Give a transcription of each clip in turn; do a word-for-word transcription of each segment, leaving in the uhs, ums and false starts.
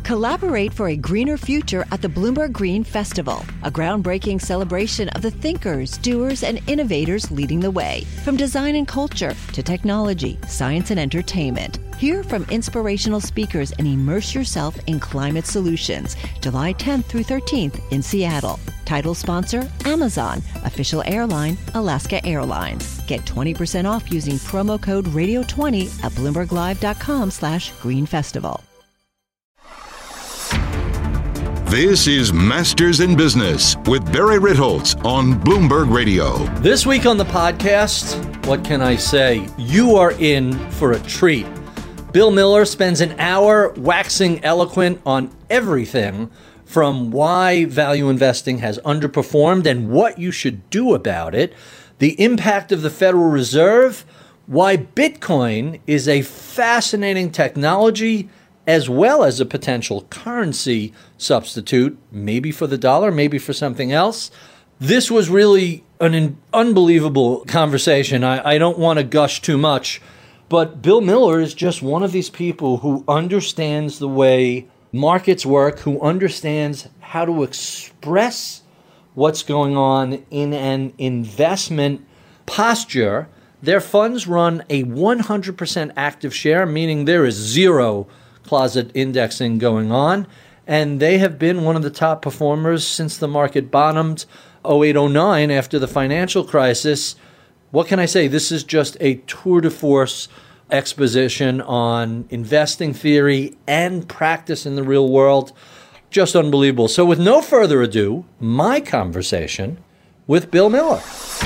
Collaborate for a greener future at the Bloomberg Green Festival, a groundbreaking celebration of the thinkers, doers, and innovators leading the way. From design and culture to technology, science, and entertainment. Hear from inspirational speakers and immerse yourself in climate solutions. July tenth through thirteenth in Seattle. Title sponsor, Amazon. Official airline, Alaska Airlines. Get twenty percent off using promo code radio twenty at bloomberglive.com slash green festival. This is Masters in Business with Barry Ritholtz on Bloomberg Radio. This week on the podcast, what can I say? You are in for a treat. Bill Miller spends an hour waxing eloquent on everything from why value investing has underperformed and what you should do about it, the impact of the Federal Reserve, why Bitcoin is a fascinating technology as well as a potential currency substitute, maybe for the dollar, maybe for something else. This was really an in- unbelievable conversation. I, I don't want to gush too much, but Bill Miller is just one of these people who understands the way markets work, who understands how to express what's going on in an investment posture. Their funds run a one hundred percent active share, meaning there is zero closet indexing going on, and they have been one of the top performers since the market bottomed oh eight oh nine after the financial crisis. What can I say? This is just a tour de force exposition on investing theory and practice in the real world. Just unbelievable. So with no further ado, my conversation with Bill Miller.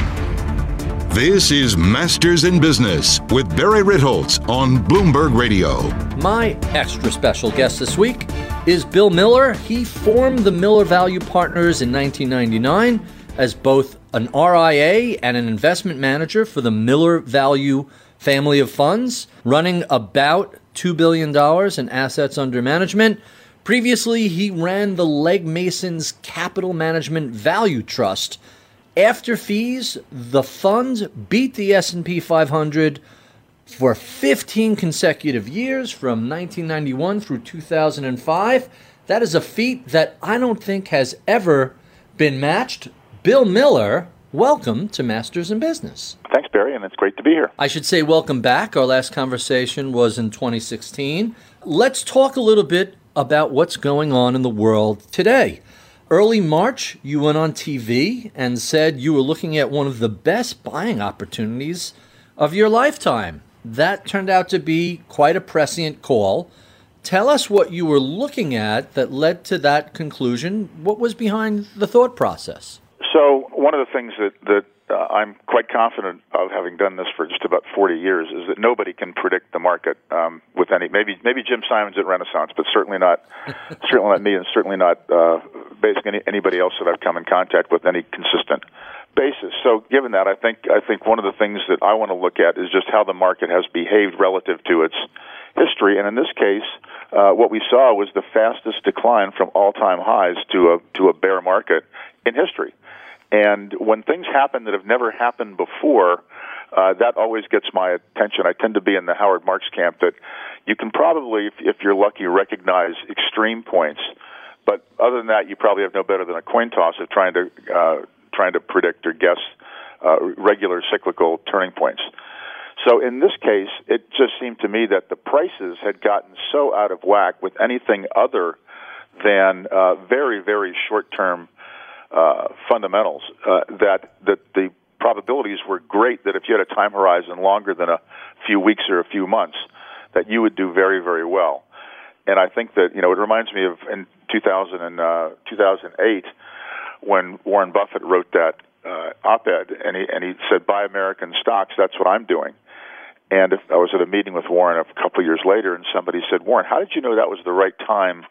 This is Masters in Business with Barry Ritholtz on Bloomberg Radio. My extra special guest this week is Bill Miller. He formed the Miller Value Partners in nineteen ninety-nine as both an R I A and an investment manager for the Miller Value family of funds, running about two billion dollars in assets under management. Previously, he ran the Legg Mason's Capital Management Value Trust. After fees, the fund beat the S and P five hundred for fifteen consecutive years from nineteen ninety-one through two thousand five. That is a feat that I don't think has ever been matched. Bill Miller, welcome to Masters in Business. Thanks, Barry, and it's great to be here. I should say welcome back. Our last conversation was in twenty sixteen. Let's talk a little bit about what's going on in the world today. Early March, you went on T V and said you were looking at one of the best buying opportunities of your lifetime. That turned out to be quite a prescient call. Tell us what you were looking at that led to that conclusion. What was behind the thought process? So one of the things that, that uh, I'm quite confident of, having done this for just about forty years, is that nobody can predict the market um, with any, maybe maybe Jim Simons at Renaissance, but certainly not certainly not me, and certainly not uh, basically any, anybody else that I've come in contact with any consistent basis. So given that, I think I think one of the things that I want to look at is just how the market has behaved relative to its history. And in this case, uh, what we saw was the fastest decline from all-time highs to a to a bear market in history. And when things happen that have never happened before, uh, that always gets my attention. I tend to be in the Howard Marks camp that you can probably, if, if you're lucky, recognize extreme points. But other than that, you probably have no better than a coin toss of trying to uh, trying to predict or guess uh, regular cyclical turning points. So in this case, it just seemed to me that the prices had gotten so out of whack with anything other than uh, very, very short-term uh, fundamentals uh, that that the probabilities were great that if you had a time horizon longer than a few weeks or a few months, that you would do very, very well. And I think that, you know, it reminds me of in two thousand, uh, two thousand eight when Warren Buffett wrote that uh, op-ed, and he, and he said, buy American stocks, that's what I'm doing. And if I was at a meeting with Warren a couple of years later, and somebody said, Warren, how did you know that was the right time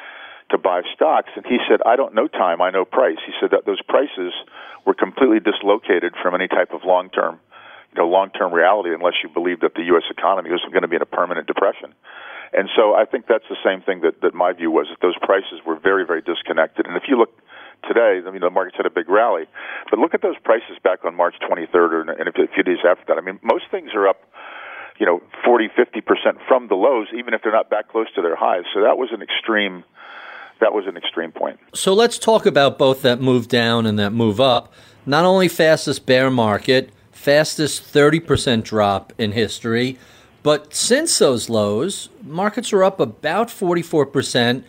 to buy stocks? And he said, I don't know time, I know price. He said that those prices were completely dislocated from any type of long-term, you know, long-term reality, unless you believe that the U S economy was going to be in a permanent depression. And so I think that's the same thing that, that my view was, that those prices were very, very disconnected. And if you look today, I mean, the market's had a big rally, but look at those prices back on March twenty-third or in a few days after that. I mean, most things are up you know, forty, fifty percent from the lows, even if they're not back close to their highs. So that was an extreme, that was an extreme point. So let's talk about both that move down and that move up. Not only fastest bear market, fastest thirty percent drop in history, but since those lows, markets are up about forty-four percent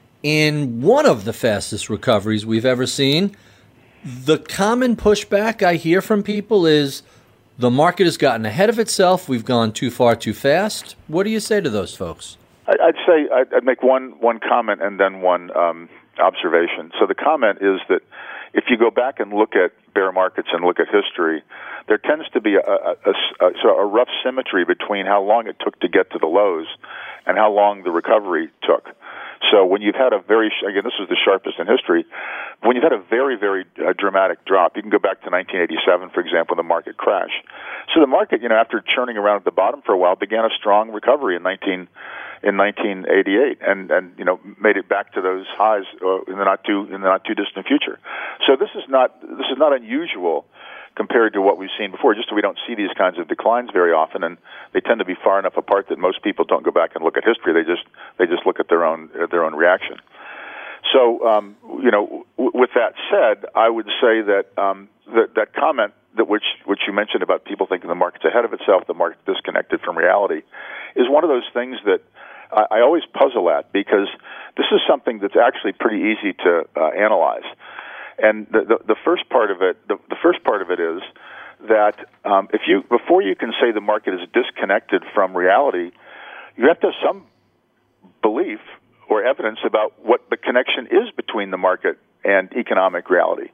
in one of the fastest recoveries we've ever seen. The common pushback I hear from people is the market has gotten ahead of itself. We've gone too far too fast. What do you say to those folks? I'd say I'd make one one comment and then one um, observation. So the comment is that if you go back and look at bear markets and look at history, there tends to be a, a, a, a, a rough symmetry between how long it took to get to the lows and how long the recovery took. So when you've had a very, again, this is the sharpest in history, when you've had a very, very uh, dramatic drop, you can go back to nineteen eighty-seven, for example, the market crash. So the market, you know, after churning around at the bottom for a while, began a strong recovery in nineteen in nineteen eighty-eight, and and you know made it back to those highs uh, in the not too in the not too distant future. So this is not this is not unusual compared to what we've seen before. Just so we don't see these kinds of declines very often, and they tend to be far enough apart that most people don't go back and look at history. They just they just look at their own at their own reaction. So um, you know, w- with that said, I would say that um, that, that comment that which which you mentioned about people thinking the market's ahead of itself, the market's disconnected from reality, is one of those things that I, I always puzzle at, because this is something that's actually pretty easy to uh, analyze. And the, the, the first part of it, the, the first part of it is that um, if you before you can say the market is disconnected from reality, you have to have some belief or evidence about what the connection is between the market and economic reality.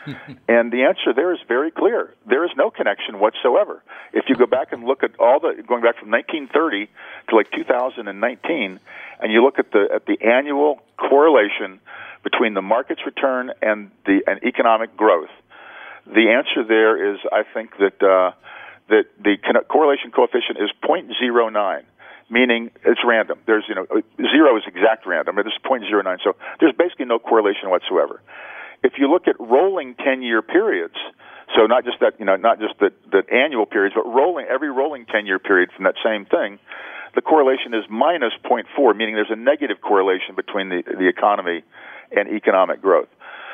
And the answer there is very clear. There is no connection whatsoever. If you go back and look at all the, going back from nineteen thirty to like two thousand nineteen, and you look at the at the annual correlation between the market's return and the and economic growth, the answer there is, I think, that uh, that the correlation coefficient is zero point zero nine, meaning it's random. There's, you know, zero is exact random. It's zero point zero nine, so there's basically no correlation whatsoever. If you look at rolling ten-year periods, so not just that, you know, not just the, the annual periods, but rolling every rolling ten-year period from that same thing, the correlation is minus zero point four, meaning there's a negative correlation between the, the economy and economic growth.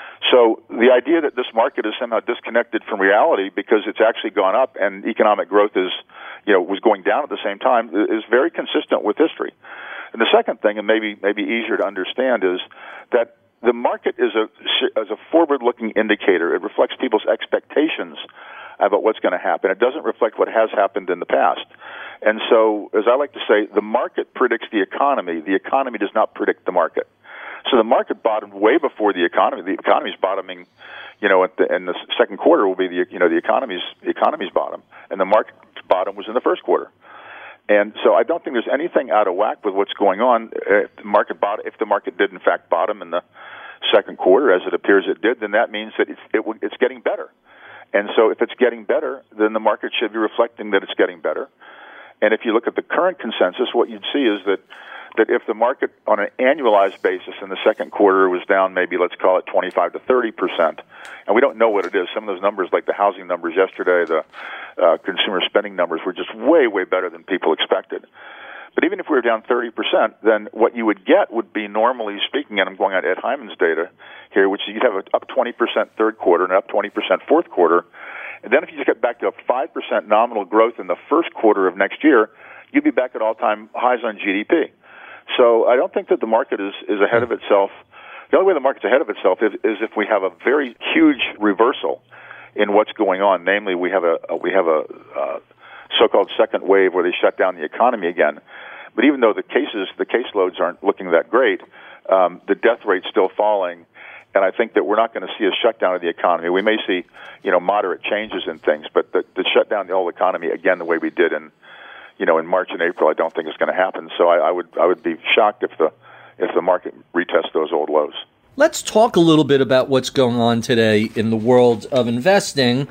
So the idea that this market is somehow disconnected from reality because it's actually gone up and economic growth is, you know, was going down at the same time is very consistent with history. And the second thing, and maybe maybe easier to understand, is that the market is a as a forward-looking indicator. It reflects people's expectations about what's going to happen. It doesn't reflect what has happened in the past. And so, as I like to say, the market predicts the economy. The economy does not predict the market. So the market bottomed way before the economy. The economy's bottoming, you know, at the, in the second quarter will be the you know the economy's the economy's bottom, and the market bottom was in the first quarter. And so I don't think there's anything out of whack with what's going on. If the market bottom, if the market did in fact bottom in the second quarter, as it appears it did, then that means that it's it, it's getting better. And so if it's getting better, then the market should be reflecting that it's getting better. And if you look at the current consensus, what you'd see is that that if the market on an annualized basis in the second quarter was down maybe, let's call it twenty-five to thirty percent, and we don't know what it is. Some of those numbers, like the housing numbers yesterday, the uh, consumer spending numbers, were just way, way better than people expected. But even if we were down thirty percent, then what you would get would be, normally speaking, and I'm going on Ed Hyman's data here, which you'd have an up twenty percent third quarter and up twenty percent fourth quarter. And then if you just get back to a five percent nominal growth in the first quarter of next year, you'd be back at all-time highs on G D P. So I don't think that the market is, is ahead of itself. The only way the market's ahead of itself is, is if we have a very huge reversal in what's going on. Namely, we have a, a we have a uh, so-called second wave where they shut down the economy again. But even though the cases, the caseloads aren't looking that great, um, the death rate's still falling. And I think that we're not going to see a shutdown of the economy. We may see, you know, moderate changes in things, but the, the shutdown of the whole economy again, the way we did in, you know, in March and April, I don't think is going to happen. So I, I would I would be shocked if the if the market retests those old lows. Let's talk a little bit about what's going on today in the world of investing.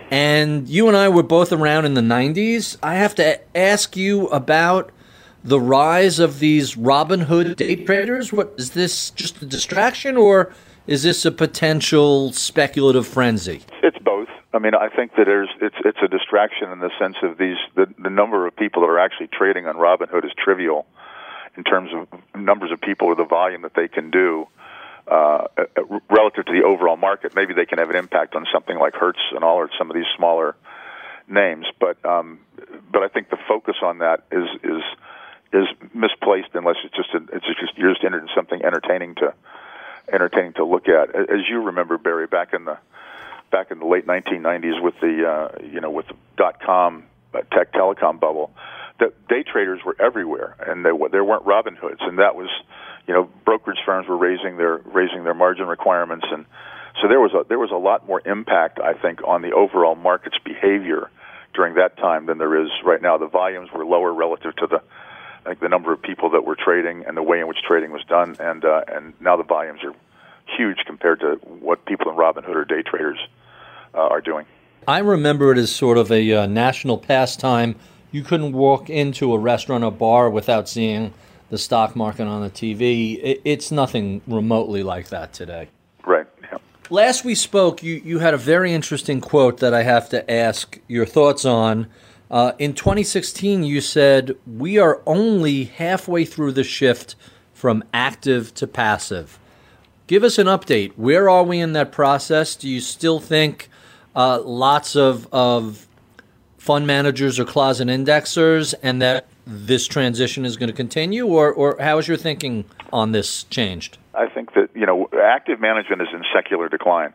And you and I were both around in the nineties. I have to ask you about the rise of these Robinhood day traders. What is this, just a distraction, or is this a potential speculative frenzy? It's both. I mean, I think that there's it's it's a distraction in the sense of these the the number of people that are actually trading on Robinhood is trivial in terms of numbers of people or the volume that they can do uh, relative to the overall market. Maybe they can have an impact on something like Hertz and all, or some of these smaller names. But um, but I think the focus on that is is is misplaced unless it's just a, it's just you're just interested in something entertaining to entertaining to look at. As you remember, Barry, back in the back in the late nineteen nineties with the uh, you know with the dot com uh, tech telecom bubble, the day traders were everywhere, and they, there weren't Robinhoods, and that was you know brokerage firms were raising their raising their margin requirements, and so there was a there was a lot more impact, I think, on the overall market's behavior during that time than there is right now. The volumes were lower relative to the I think the number of people that were trading and the way in which trading was done, and uh, and now the volumes are huge compared to what people in Robinhood or day traders uh, are doing. I remember it as sort of a uh, national pastime. You couldn't walk into a restaurant or bar without seeing the stock market on the T V. It, it's nothing remotely like that today. Right. Yeah. Last we spoke, you, you had a very interesting quote that I have to ask your thoughts on. Uh, in twenty sixteen, you said, "We are only halfway through the shift from active to passive." Give us an update. Where are we in that process? Do you still think uh, lots of, of fund managers are closet indexers and that this transition is going to continue? Or, or how is your thinking on this changed? I think that, you know, active management is in secular decline.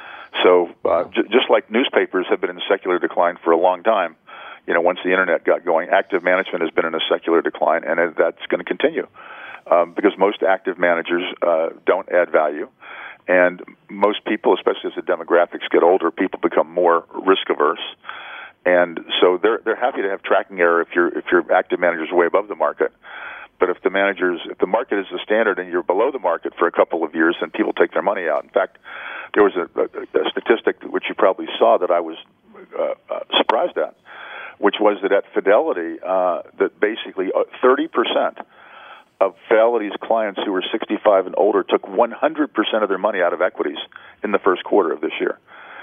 So uh, j- just like newspapers have been in secular decline for a long time, you know, once the internet got going, active management has been in a secular decline, and that's going to continue um, because most active managers uh, don't add value, and most people, especially as the demographics get older, people become more risk averse, and so they're they're happy to have tracking error if your if your active manager's way above the market. But if the managers, if the market is the standard and you're below the market for a couple of years, then people take their money out. In fact, there was a, a, a statistic which you probably saw that I was uh, uh, surprised at, which was that at Fidelity, uh, that basically thirty percent of Fidelity's clients who were sixty-five and older took one hundred percent of their money out of equities in the first quarter of this year.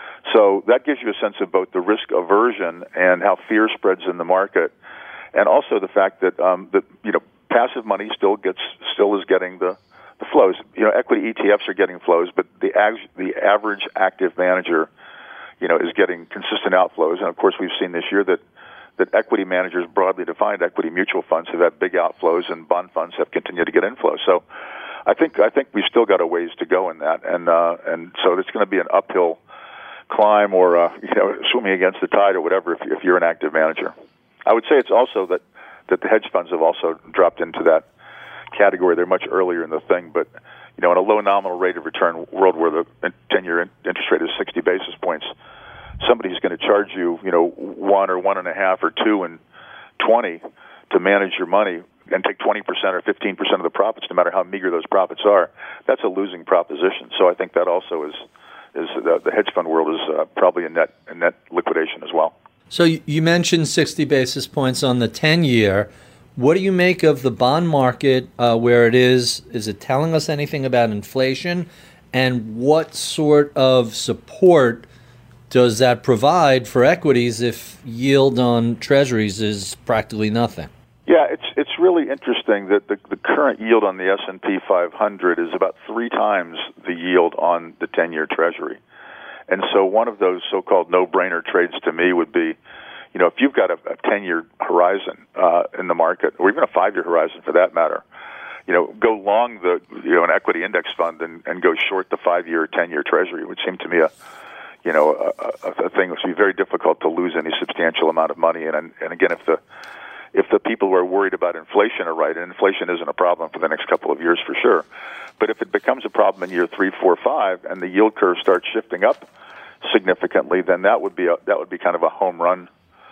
So that gives you a sense of both the risk aversion and how fear spreads in the market, and also the fact that um, that you know passive money still gets still is getting the, the flows. You know, equity E T Fs are getting flows, but the ag- the average active manager, you know, is getting consistent outflows. And of course, we've seen this year that that equity managers, broadly defined equity mutual funds, have had big outflows, and bond funds have continued to get inflows. So, I think I think we've still got a ways to go in that, and uh, and so it's going to be an uphill climb, or uh, you know, swimming against the tide, or whatever. If, if you're an active manager, I would say it's also that that the hedge funds have also dropped into that category. They're much earlier in the thing, but you know, in a low nominal rate of return world where the ten-year interest rate is sixty basis points. Somebody's going to charge you, you know, one or one and a half or two and twenty to manage your money and take twenty percent or fifteen percent of the profits, no matter how meager those profits are. That's a losing proposition. So I think that also is is the, the hedge fund world is uh, probably in net in net liquidation as well. So you mentioned sixty basis points on the ten-year. What do you make of the bond market uh, where it is? Is it telling us anything about inflation? And what sort of support does that provide for equities if yield on treasuries is practically nothing? Yeah, it's it's really interesting that the, the current yield on the S and P five hundred is about three times the yield on the ten-year treasury. And so one of those so-called no-brainer trades to me would be, you know, if you've got a, a ten-year horizon uh, in the market, or even a five-year horizon for that matter, you know, go long the, you know, an equity index fund and, and go short the five-year or ten-year treasury. It would seem to me a you know, a, a, a thing which would be very difficult to lose any substantial amount of money. And and again, if the if the people who are worried about inflation are right, and inflation isn't a problem for the next couple of years for sure, but if it becomes a problem in year three, four, five, and the yield curve starts shifting up significantly, then that would be a, that would be kind of a home run,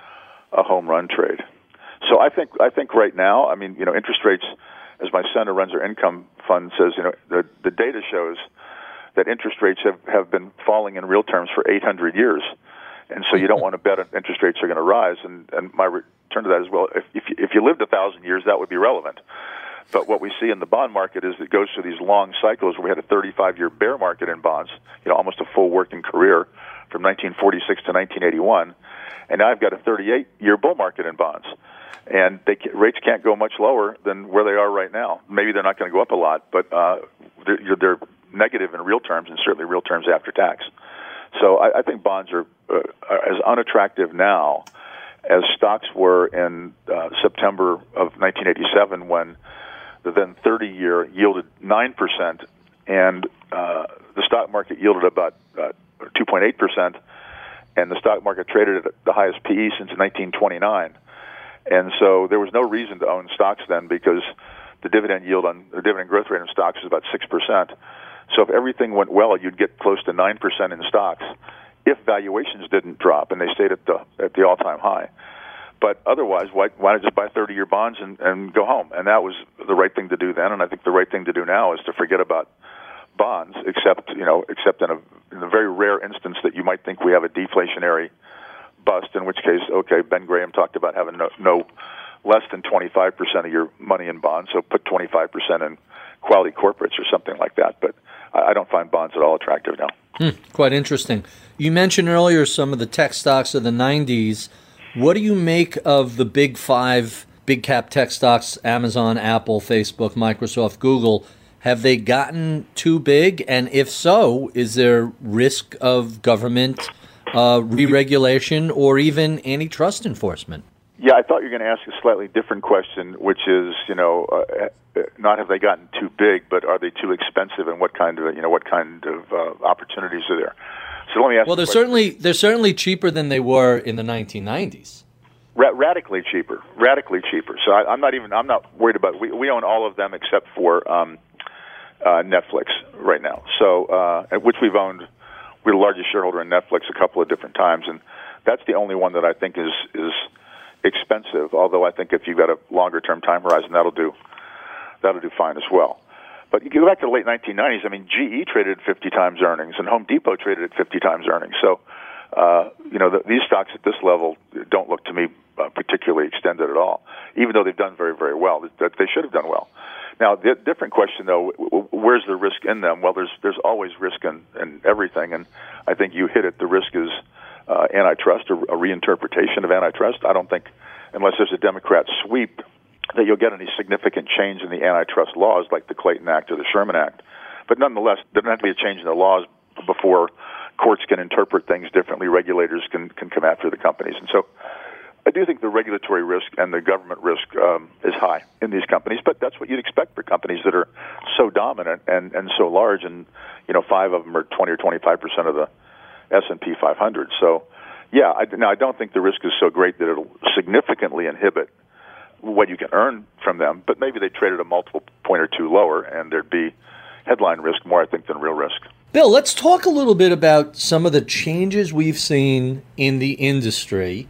a home run trade. So I think I think right now, I mean, you know, interest rates, as my son who runs our income fund says, you know, the the data shows that interest rates have, have been falling in real terms for eight hundred years. And so you don't want to bet interest rates are going to rise. And, and my return to that is, well, if, if, you, if you lived one thousand years, that would be relevant. But what we see in the bond market is it goes through these long cycles where we had a thirty-five-year bear market in bonds, you know, almost a full working career from nineteen forty-six to nineteen eighty-one, and now I've got a thirty-eight-year bull market in bonds. And they, rates can't go much lower than where they are right now. Maybe they're not going to go up a lot, but uh, they're, they're negative in real terms, and certainly real terms after tax. So I, I think bonds are, uh, are as unattractive now as stocks were in uh, September of nineteen eighty-seven, when the then thirty-year yielded nine percent, and uh, the stock market yielded about uh, two point eight percent, and the stock market traded at the highest P E since nineteen twenty-nine. And so there was no reason to own stocks then, because the dividend yield on the dividend growth rate on stocks is about six percent. So if everything went well, you'd get close to nine percent in stocks if valuations didn't drop and they stayed at the at the all-time high. But otherwise, why, why not just buy thirty-year bonds and, and go home? And that was the right thing to do then, and I think the right thing to do now is to forget about bonds, except you know, except in a in a very rare instance that you might think we have a deflationary bust, in which case, okay, Ben Graham talked about having no, no less than twenty-five percent of your money in bonds, so put twenty-five percent in quality corporates or something like that. But I don't find bonds at all attractive now. Hmm, quite interesting. You mentioned earlier some of the tech stocks of the nineties. What do you make of the big five big cap tech stocks, Amazon, Apple, Facebook, Microsoft, Google? Have they gotten too big? And if so, is there risk of government uh, re-regulation or even antitrust enforcement? Yeah, I thought you were going to ask a slightly different question, which is, you know, uh, not have they gotten too big, but are they too expensive, and what kind of, you know, what kind of uh, opportunities are there? So let me ask. Well, they're certainly they're certainly cheaper than they were in the nineteen nineties. Ra- radically cheaper, radically cheaper. So I, I'm not even I'm not worried about. We we own all of them except for um, uh, Netflix right now. So uh, which we've owned. We're the largest shareholder in Netflix a couple of different times, and that's the only one that I think is is expensive. Although I think if you've got a longer term time horizon, that'll do that'll do fine as well. But you go back to the late nineteen nineties. I mean, G E traded at fifty times earnings, and Home Depot traded at fifty times earnings. So, uh, you know, the, these stocks at this level don't look to me uh, particularly extended at all, even though they've done very, very well. That they should have done well. Now, the different question, though, where's the risk in them? Well, there's there's always risk in, in everything, and I think you hit it. The risk is uh, antitrust, or a reinterpretation of antitrust. I don't think, unless there's a Democrat sweep, that you'll get any significant change in the antitrust laws like the Clayton Act or the Sherman Act. But nonetheless, there doesn't have to be a change in the laws before courts can interpret things differently, regulators can, can come after the companies. And so I do think the regulatory risk and the government risk um, is high in these companies, but that's what you'd expect for companies that are so dominant and, and so large, and you know, five of them are twenty or twenty-five percent of the S and P five hundred. So, yeah, I, now I don't think the risk is so great that it'll significantly inhibit what you can earn from them, but maybe they traded a multiple point or two lower, and there'd be headline risk more, I think, than real risk. Bill, let's talk a little bit about some of the changes we've seen in the industry,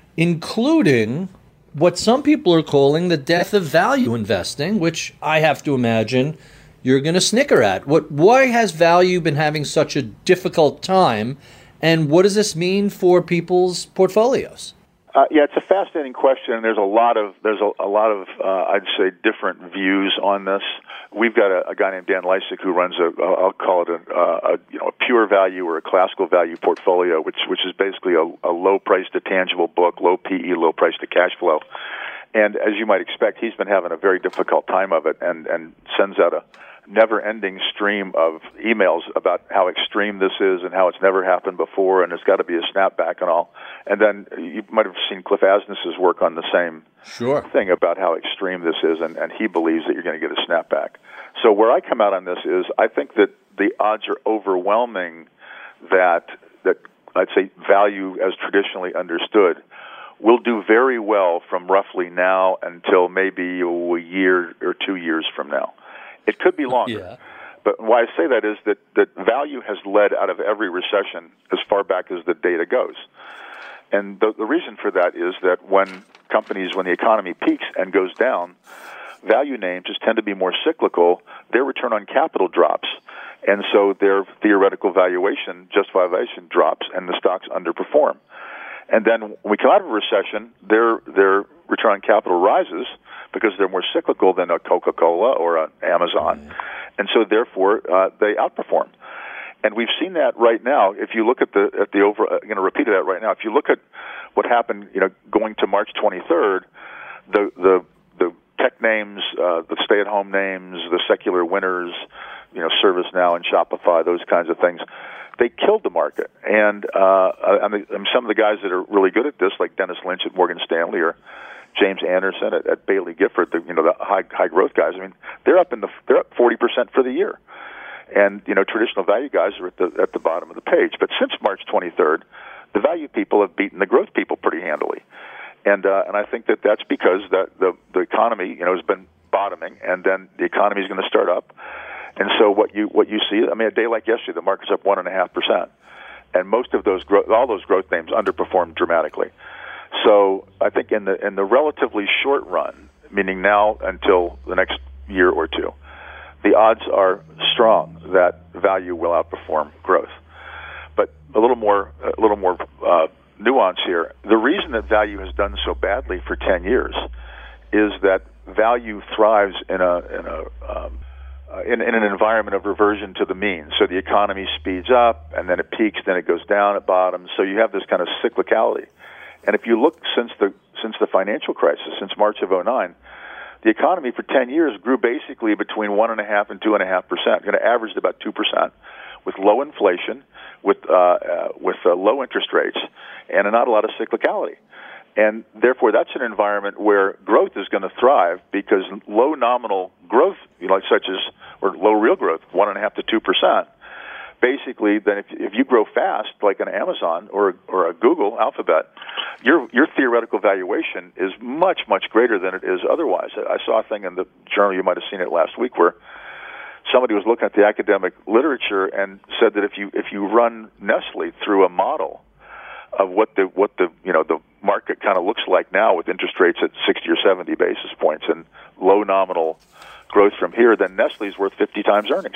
including what some people are calling the death of value investing, which I have to imagine you're going to snicker at. What, why has value been having such a difficult time, and what does this mean for people's portfolios? Uh, yeah, it's a fascinating question, and there's a lot of there's a, a lot of uh, I'd say different views on this. We've got a, a guy named Dan Lysick who runs a I'll call it a, a you know a pure value or a classical value portfolio, which which is basically a, a low price to tangible book, low P E, low price to cash flow. And as you might expect, he's been having a very difficult time of it, and and sends out a never-ending stream of emails about how extreme this is and how it's never happened before, and there's got to be a snapback and all. And then you might have seen Cliff Asness's work on the same sure. thing about how extreme this is, and, and he believes that you're going to get a snapback. So where I come out on this is I think that the odds are overwhelming that that I'd say value as traditionally understood will do very well from roughly now until maybe a year or two years from now. It could be longer. Yeah. But why I say that is that, that value has led out of every recession as far back as the data goes. And the, the reason for that is that when companies, when the economy peaks and goes down, value names just tend to be more cyclical. Their return on capital drops. And so their theoretical valuation, justification drops, and the stocks underperform. And then when we come out of a recession, their their return on capital rises because they're more cyclical than a Coca-Cola or an Amazon. Mm-hmm. And so therefore uh, they outperform. And we've seen that right now. If you look at the at the over, I'm going to repeat that right now. If you look at what happened, you know, going to March twenty-third, the the the tech names, uh, the stay-at-home names, the secular winners, you know, ServiceNow and Shopify, those kinds of things, they killed the market. And uh, I mean, some of the guys that are really good at this, like Dennis Lynch at Morgan Stanley or James Anderson at, at Bailey Gifford, the, you know, the high high growth guys. I mean, they're up in the they're up forty percent for the year. And you know, traditional value guys are at the at the bottom of the page. But since March twenty-third, the value people have beaten the growth people pretty handily. And uh, and I think that that's because that the the economy, you know, has been bottoming, and then the economy is going to start up. And so what you what you see, I mean, a day like yesterday, the market's up one and a half percent, and most of those growth, all those growth names underperformed dramatically. So I think in the in the relatively short run, meaning now until the next year or two, the odds are strong that value will outperform growth. But a little more a little more uh, nuance here. The reason that value has done so badly for ten years is that value thrives in a in a um, uh, in, in an environment of reversion to the mean. So the economy speeds up, and then it peaks, then it goes down at bottom. So you have this kind of cyclicality. And if you look since the since the financial crisis, since March of oh nine, the economy for ten years grew basically between one and a half and two and a half percent. Going to averaged about two percent, with low inflation, with uh, uh, with uh, low interest rates, and not a lot of cyclicality. And therefore, that's an environment where growth is going to thrive, because low nominal growth, you know, such as or low real growth, one and a half to two percent. Basically, then if, if you grow fast, like an Amazon or or a Google, Alphabet, your your theoretical valuation is much much greater than it is otherwise. I saw a thing in the journal, you might have seen it last week, where somebody was looking at the academic literature and said that if you if you run Nestle through a model of what the what the you know the market kind of looks like now, with interest rates at sixty or seventy basis points and low nominal growth from here, then Nestle's worth fifty times earnings.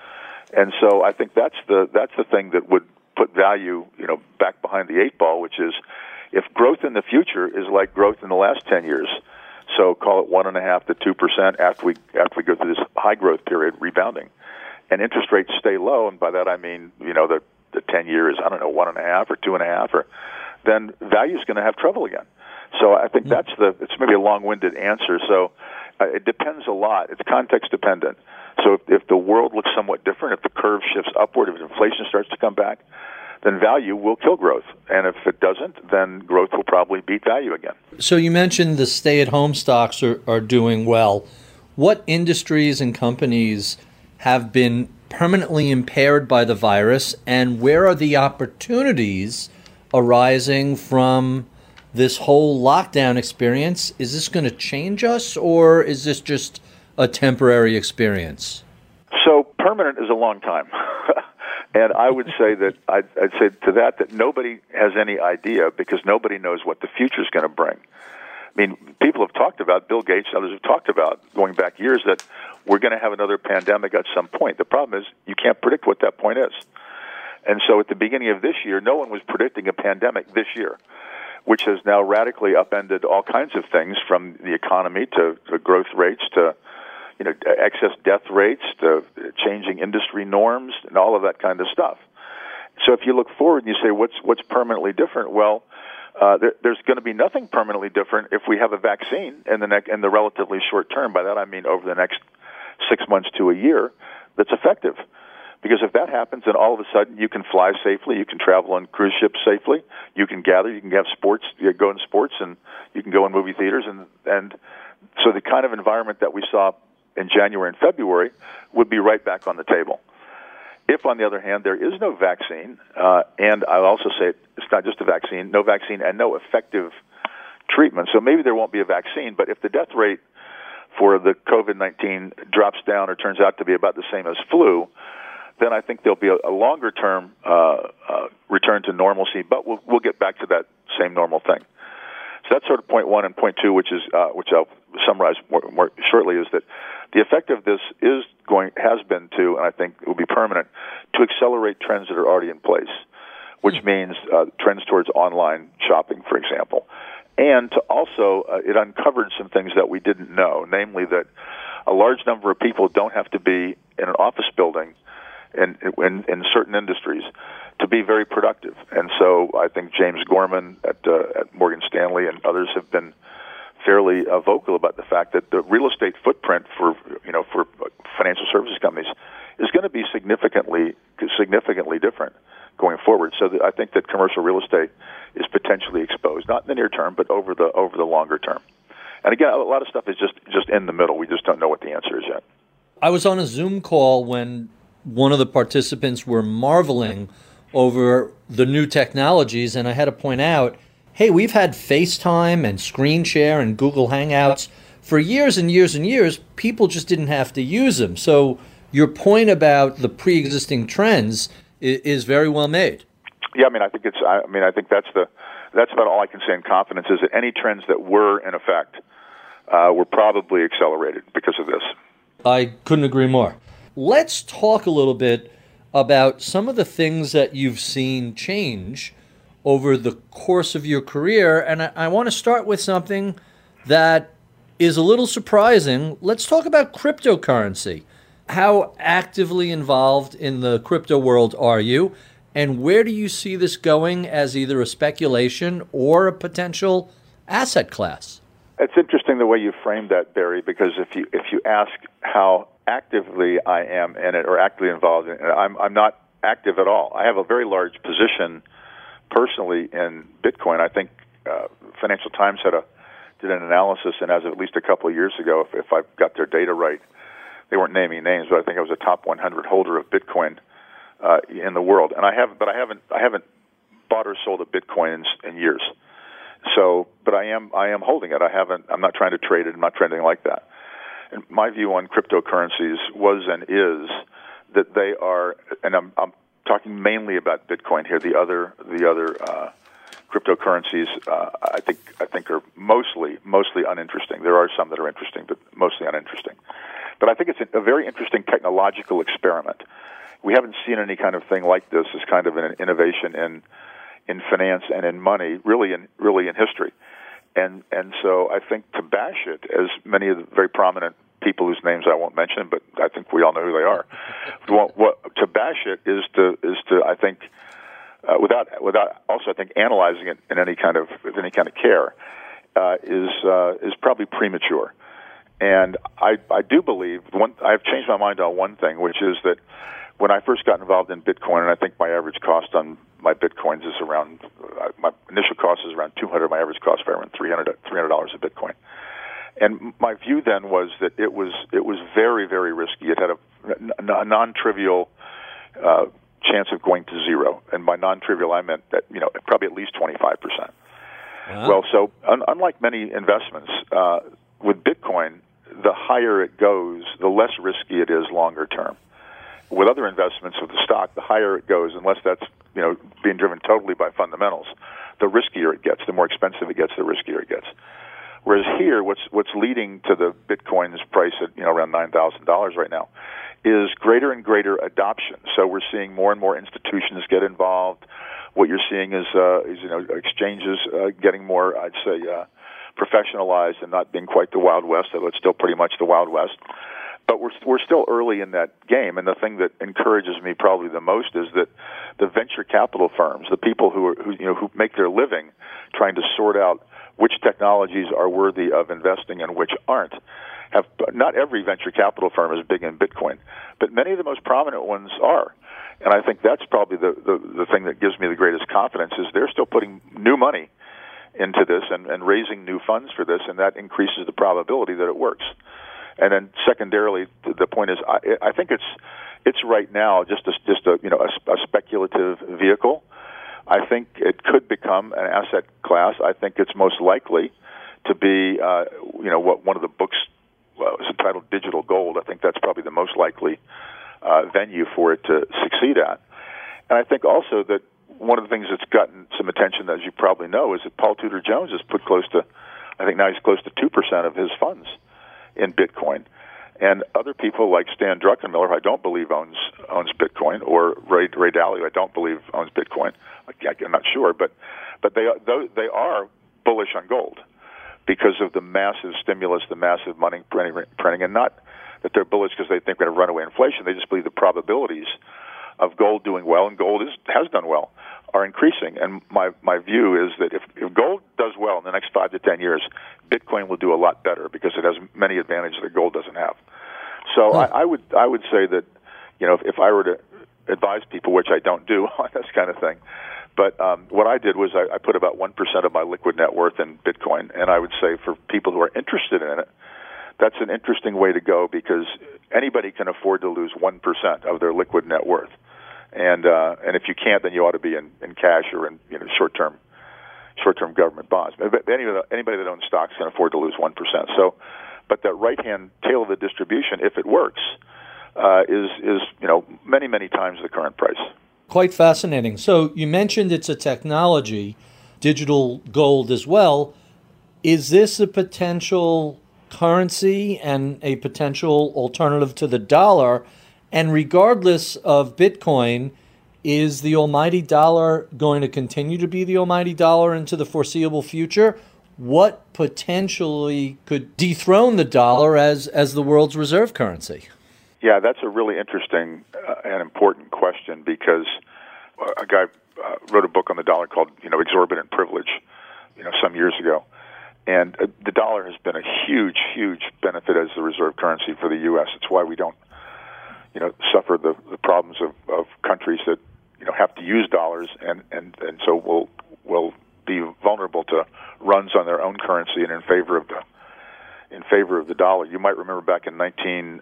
And so I think that's the that's the thing that would put value, you know, back behind the eight ball, which is if growth in the future is like growth in the last ten years, so call it one and a half to two percent after we after we go through this high growth period rebounding, and interest rates stay low, and by that I mean, you know, the the ten years, I don't know, one and a half or two and a half, or then value is going to have trouble again. So I think that's the it's maybe a long-winded answer. So uh, it depends a lot. It's context dependent. So if, if the world looks somewhat different, if the curve shifts upward, if inflation starts to come back, then value will kill growth. And if it doesn't, then growth will probably beat value again. So you mentioned the stay-at-home stocks are, are doing well. What industries and companies have been permanently impaired by the virus, and where are the opportunities arising from this whole lockdown experience? Is this going to change us, or is this just a temporary experience? So permanent is a long time. And I would say that, I'd, I'd say to that, that nobody has any idea, because nobody knows what the future is going to bring. I mean, people have talked about, Bill Gates and others have talked about, going back years, that we're going to have another pandemic at some point. The problem is you can't predict what that point is. And so at the beginning of this year, no one was predicting a pandemic this year, which has now radically upended all kinds of things, from the economy to, to growth rates to, you know, excess death rates to changing industry norms and all of that kind of stuff. So if you look forward and you say, what's what's permanently different? Well, uh, there, there's going to be nothing permanently different if we have a vaccine in the ne- in the relatively short term. By that I mean over the next six months to a year, that's effective. Because if that happens, then all of a sudden you can fly safely, you can travel on cruise ships safely, you can gather, you can have sports, you go in sports, and you can go in movie theaters, and and so the kind of environment that we saw in January and February would be right back on the table. If, on the other hand, there is no vaccine, uh, and I'll also say it's not just a vaccine, no vaccine and no effective treatment, so maybe there won't be a vaccine, but if the death rate for the COVID nineteen drops down or turns out to be about the same as flu, then I think there'll be a, a longer-term uh, uh, return to normalcy, but we'll, we'll get back to that same normal thing. So that's sort of point one, and point two, which is uh, which I'll summarize more, more shortly, is that the effect of this is going has been to, and I think it will be permanent, to accelerate trends that are already in place, which means uh, trends towards online shopping, for example, and to also uh, it uncovered some things that we didn't know, namely that a large number of people don't have to be in an office building in, in in certain industries to be very productive. And so I think James Gorman at, uh, at Morgan Stanley and others have been fairly uh, vocal about the fact that the real estate footprint for you know for financial services companies is going to be significantly significantly different going forward. So that I think that commercial real estate is potentially exposed, not in the near term, but over the over the longer term. And again, a lot of stuff is just just in the middle. We just don't know what the answer is yet. I was on a Zoom call when one of the participants were marveling over the new technologies, and I had to point out, hey, we've had FaceTime and Screen Share and Google Hangouts for years and years and years. People just didn't have to use them. So your point about the pre-existing trends is, is very well made. Yeah, I mean, I think it's. I mean, I think that's the that's about all I can say in confidence is that any trends that were in effect uh, were probably accelerated because of this. I couldn't agree more. Let's talk a little bit about some of the things that you've seen change over the course of your career. And I, I want to start with something that is a little surprising. Let's talk about cryptocurrency. How actively involved in the crypto world are you? And where do you see this going as either a speculation or a potential asset class? It's interesting the way you framed that, Barry, because if you if you ask how actively I am in it or actively involved in it, I'm I'm not active at all. I have a very large position personally in Bitcoin. I think uh, Financial Times had a did an analysis, and as of at least a couple of years ago, if, if I've got their data right, they weren't naming names, but I think I was a top one hundred holder of Bitcoin uh, in the world. And I haven't, but I haven't I haven't bought or sold a Bitcoin in, in years. So, but I am I am holding it. I haven't. I'm not trying to trade it. I'm not trading anything like that. And my view on cryptocurrencies was and is that they are, and I'm, I'm talking mainly about Bitcoin here. The other the other uh, cryptocurrencies, uh, I think I think are mostly mostly uninteresting. There are some that are interesting, but mostly uninteresting. But I think it's a, a very interesting technological experiment. We haven't seen any kind of thing like this as kind of an innovation in. in finance and in money, really in really in history, and and so I think to bash it, as many of the very prominent people whose names I won't mention, but I think we all know who they are. What, what, to bash it is to is to I think uh, without without also I think analyzing it in any kind of with any kind of care uh, is uh, is probably premature. And I I do believe one I've changed my mind on one thing, which is that when I first got involved in Bitcoin, and I think my average cost on my Bitcoins is around, uh, my initial cost is around two hundred. My average cost is around three hundred dollars a Bitcoin. And my view then was that it was it was very, very risky. It had a, a non-trivial uh, chance of going to zero. And by non-trivial, I meant that, you know, probably at least twenty-five percent. Wow. Well, so un- unlike many investments, uh, with Bitcoin, the higher it goes, the less risky it is longer term. With other investments with the stock, the higher it goes, unless that's you know being driven totally by fundamentals, the riskier it gets. The more expensive it gets, the riskier it gets. Whereas here, what's what's leading to the Bitcoin's price at you know around nine thousand dollars right now is greater and greater adoption. So we're seeing more and more institutions get involved. What you're seeing is uh, is you know exchanges uh, getting more, I'd say, uh, professionalized and not being quite the Wild West, although it's still pretty much the Wild West. But we're we're still early in that game, and the thing that encourages me probably the most is that the venture capital firms, the people who are, who you know who make their living trying to sort out which technologies are worthy of investing and which aren't, have not every venture capital firm is big in Bitcoin, but many of the most prominent ones are. And I think that's probably the, the, the thing that gives me the greatest confidence is they're still putting new money into this and, and raising new funds for this, and that increases the probability that it works. And then secondarily, the point is, I, I think it's it's right now just a, just a you know a, a speculative vehicle. I think it could become an asset class. I think it's most likely to be uh, you know what one of the books uh, is entitled Digital Gold. I think that's probably the most likely uh, venue for it to succeed at. And I think also that one of the things that's gotten some attention, as you probably know, is that Paul Tudor Jones has put close to, I think now he's close to two percent of his funds in Bitcoin, and other people like Stan Druckenmiller, who I don't believe owns owns Bitcoin, or Ray, Ray Dalio, who I don't believe owns Bitcoin. I'm not sure, but but they they are bullish on gold because of the massive stimulus, the massive money printing, printing, and not that they're bullish because they think we're going to run away inflation. They just believe the probabilities of gold doing well, and gold is, has done well, are increasing. And my, my view is that if, if gold does well in the next five to ten years, Bitcoin will do a lot better because it has many advantages that gold doesn't have. So huh. I, I would I would say that, you know, if, if I were to advise people, which I don't do on this kind of thing, but um, what I did was I, I put about one percent of my liquid net worth in Bitcoin, and I would say for people who are interested in it, that's an interesting way to go because anybody can afford to lose one percent of their liquid net worth. And uh, and if you can't, then you ought to be in, in cash or in you know short-term short-term government bonds. But anybody, anybody that owns stocks can afford to lose one percent. So, but that right-hand tail of the distribution, if it works, uh, is is you know many many times the current price. Quite fascinating. So you mentioned it's a technology, digital gold as well. Is this a potential currency and a potential alternative to the dollar? And regardless of Bitcoin, is the almighty dollar going to continue to be the almighty dollar into the foreseeable future? What potentially could dethrone the dollar as, as the world's reserve currency? Yeah, that's a really interesting uh, and important question because a guy uh, wrote a book on the dollar called, you know, Exorbitant Privilege, you know, some years ago. And uh, the dollar has been a huge, huge benefit as the reserve currency for the U S. It's why we don't, you know, suffer the, the problems of, of countries that, you know, have to use dollars and, and, and so will will be vulnerable to runs on their own currency and in favor of the in favor of the dollar. You might remember back in nineteen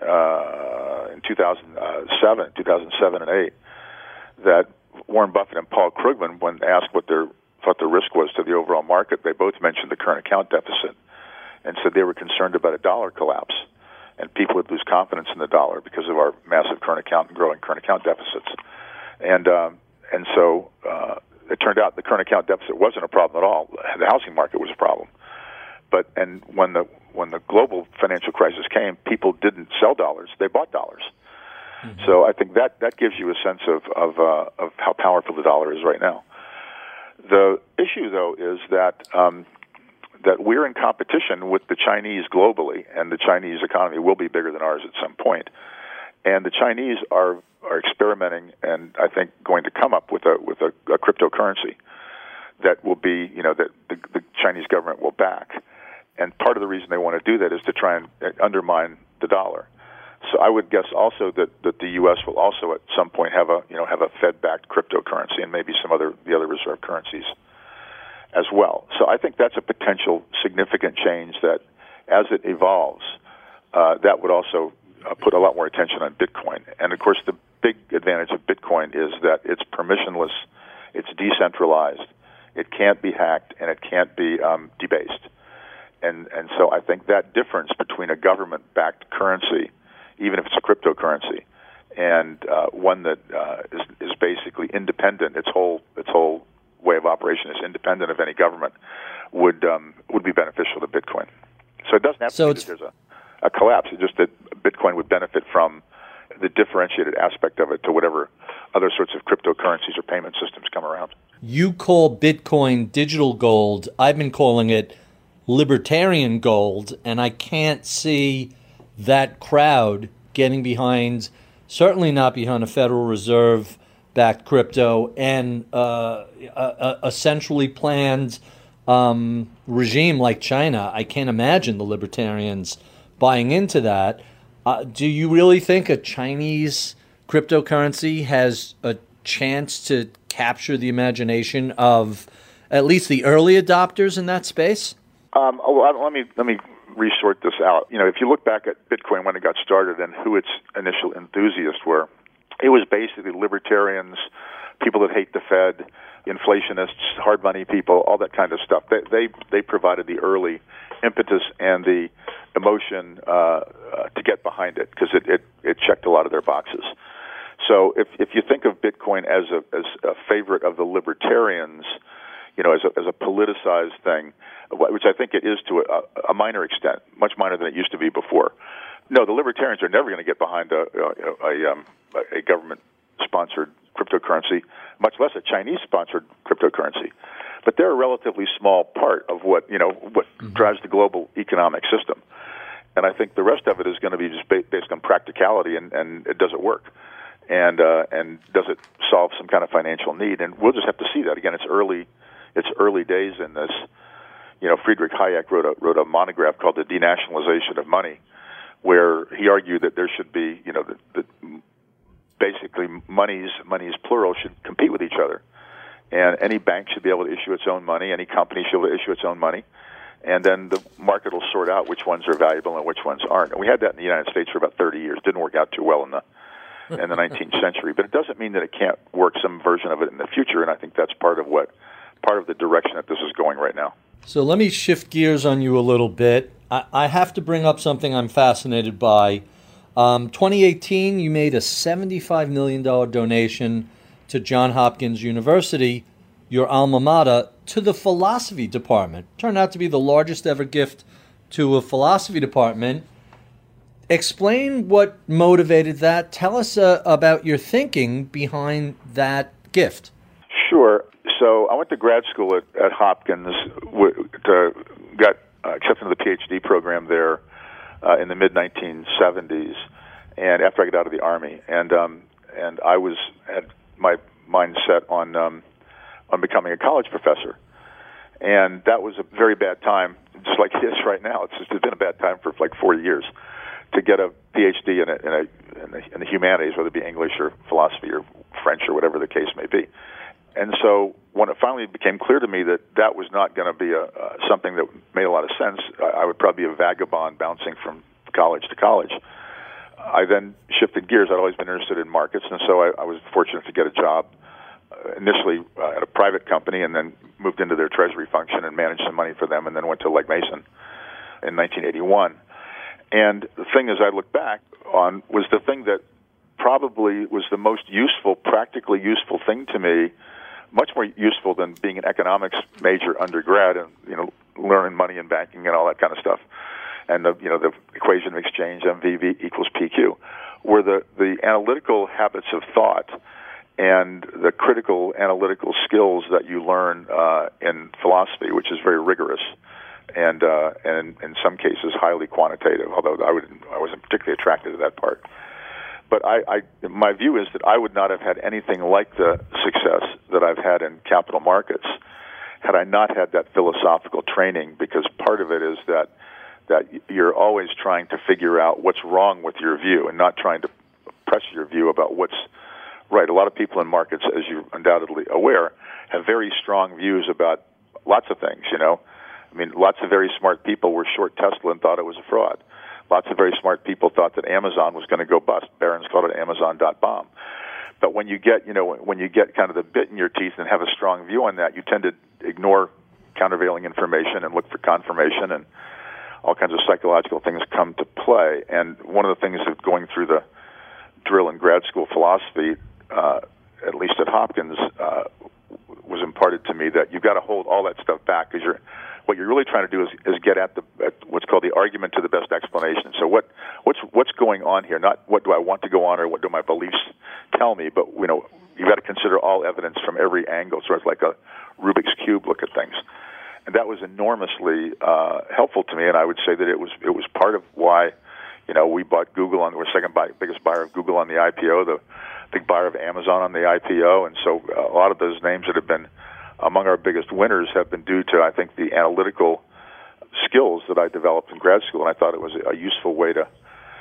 uh, in two thousand seven, two thousand seven and eight, that Warren Buffett and Paul Krugman, when asked what their thought the risk was to the overall market, they both mentioned the current account deficit and said they were concerned about a dollar collapse and people would lose confidence in the dollar because of our massive current account and growing current account deficits. And um, and so uh, it turned out the current account deficit wasn't a problem at all. The housing market was a problem. But and when the when the global financial crisis came, people didn't sell dollars; they bought dollars. Mm-hmm. So I think that, that gives you a sense of of, uh, of how powerful the dollar is right now. The issue, though, is that um, that we're in competition with the Chinese globally, and the Chinese economy will be bigger than ours at some point. And the Chinese are are experimenting, and I think going to come up with a with a, a cryptocurrency that will be, you know, that the, the Chinese government will back. And part of the reason they want to do that is to try and undermine the dollar. So I would guess also that, that the U S will also at some point have a you know have a Fed-backed cryptocurrency and maybe some other the other reserve currencies as well. So I think that's a potential significant change that, as it evolves, uh, that would also uh, put a lot more attention on Bitcoin. And of course, the big advantage of Bitcoin is that it's permissionless, it's decentralized, it can't be hacked, and it can't be um, debased. And and so I think that difference between a government-backed currency, even if it's a cryptocurrency, and uh, one that uh, is is basically independent, its whole its whole way of operation is independent of any government, would um, would be beneficial to Bitcoin. So it doesn't have so to be that there's a, a collapse. It's just that Bitcoin would benefit from the differentiated aspect of it to whatever other sorts of cryptocurrencies or payment systems come around. You call Bitcoin digital gold. I've been calling it libertarian gold, and I can't see that crowd getting behind, certainly not behind a Federal Reserve-backed crypto and uh, a, a centrally planned um, regime like China. I can't imagine the libertarians buying into that. Uh, do you really think a Chinese cryptocurrency has a chance to capture the imagination of at least the early adopters in that space? Um, well, let me let me resort this out. You know, if you look back at Bitcoin when it got started and who its initial enthusiasts were, it was basically libertarians, people that hate the Fed, inflationists, hard money people, all that kind of stuff. They they, they provided the early impetus and the emotion uh, uh, to get behind it because it, it, it checked a lot of their boxes. So if if you think of Bitcoin as a as a favorite of the libertarians, you know, as a, as a politicized thing, which I think it is to a, a minor extent, much minor than it used to be before. No, the libertarians are never going to get behind a a, a, um, a government-sponsored cryptocurrency, much less a Chinese-sponsored cryptocurrency. But they're a relatively small part of what you know what mm-hmm. drives the global economic system. And I think the rest of it is going to be just ba- based on practicality and, and does it work. and uh, and does it solve some kind of financial need? And we'll just have to see that. Again, it's early, it's early days in this. You know, Friedrich Hayek wrote a wrote a monograph called The Denationalization of Money, where he argued that there should be, you know, that, that basically monies, monies plural, should compete with each other. And any bank should be able to issue its own money. Any company should be able to issue its own money. And then the market will sort out which ones are valuable and which ones aren't. And we had that in the United States for about thirty years. Didn't work out too well in the in the nineteenth century. But it doesn't mean that it can't work some version of it in the future. And I think that's part of what, part of the direction that this is going right now. So let me shift gears on you a little bit. I, I have to bring up something I'm fascinated by. Um, twenty eighteen, you made a seventy-five million dollars donation to Johns Hopkins University, your alma mater, to the philosophy department. Turned out to be the largest ever gift to a philosophy department. Explain what motivated that. Tell us uh, about your thinking behind that gift. Sure. So I went to grad school at, at Hopkins, w- to, got uh, accepted into the PhD program there uh, in the mid nineteen seventies, and after I got out of the Army. And um, and I was had my mind set on um, on becoming a college professor. And that was a very bad time, just like it is right now. It's just it's been a bad time for like forty years to get a PhD in, a, in, a, in, the, in the humanities, whether it be English or philosophy or French or whatever the case may be. And so when it finally became clear to me that that was not going to be a uh, something that made a lot of sense, I, I would probably be a vagabond bouncing from college to college. I then shifted gears. I'd always been interested in markets, and so I, I was fortunate to get a job uh, initially uh, at a private company, and then moved into their treasury function and managed some money for them, and then went to Legg Mason in nineteen eighty-one. And the thing, as I look back on, was the thing that probably was the most useful, practically useful thing to me, much more useful than being an economics major undergrad and, you know, learning money and banking and all that kind of stuff. And the, you know, the equation of exchange, M V V equals P Q, were the, the analytical habits of thought and the critical analytical skills that you learn uh, in philosophy, which is very rigorous and uh, and in some cases highly quantitative. Although I would I wasn't particularly attracted to that part. But I, I, my view is that I would not have had anything like the success that I've had in capital markets had I not had that philosophical training, because part of it is that that you're always trying to figure out what's wrong with your view and not trying to press your view about what's right. A lot of people in markets, as you're undoubtedly aware, have very strong views about lots of things, you know. I mean, lots of very smart people were short Tesla and thought it was a fraud. Lots of very smart people thought that Amazon was going to go bust. Barron's called it Amazon dot bomb. But when you get, you know, when you get kind of the bit in your teeth and have a strong view on that, you tend to ignore countervailing information and look for confirmation, and all kinds of psychological things come to play. And one of the things of going through the drill in grad school philosophy, uh, at least at Hopkins, uh, was imparted to me that you've got to hold all that stuff back, because you're what you're really trying to do is, is get at the at what's called the argument to the best explanation. So what what's what's going on here? Not what do I want to go on or what do my beliefs tell me, but you know you've got to consider all evidence from every angle. So it's like a Rubik's Cube look at things, and that was enormously uh, helpful to me. And I would say that it was it was part of why you know we bought Google on we're second buy, biggest buyer of Google on the I P O, the big buyer of Amazon on the I P O, and so a lot of those names that have been among our biggest winners have been due to, I think, the analytical skills that I developed in grad school, and I thought it was a useful way to,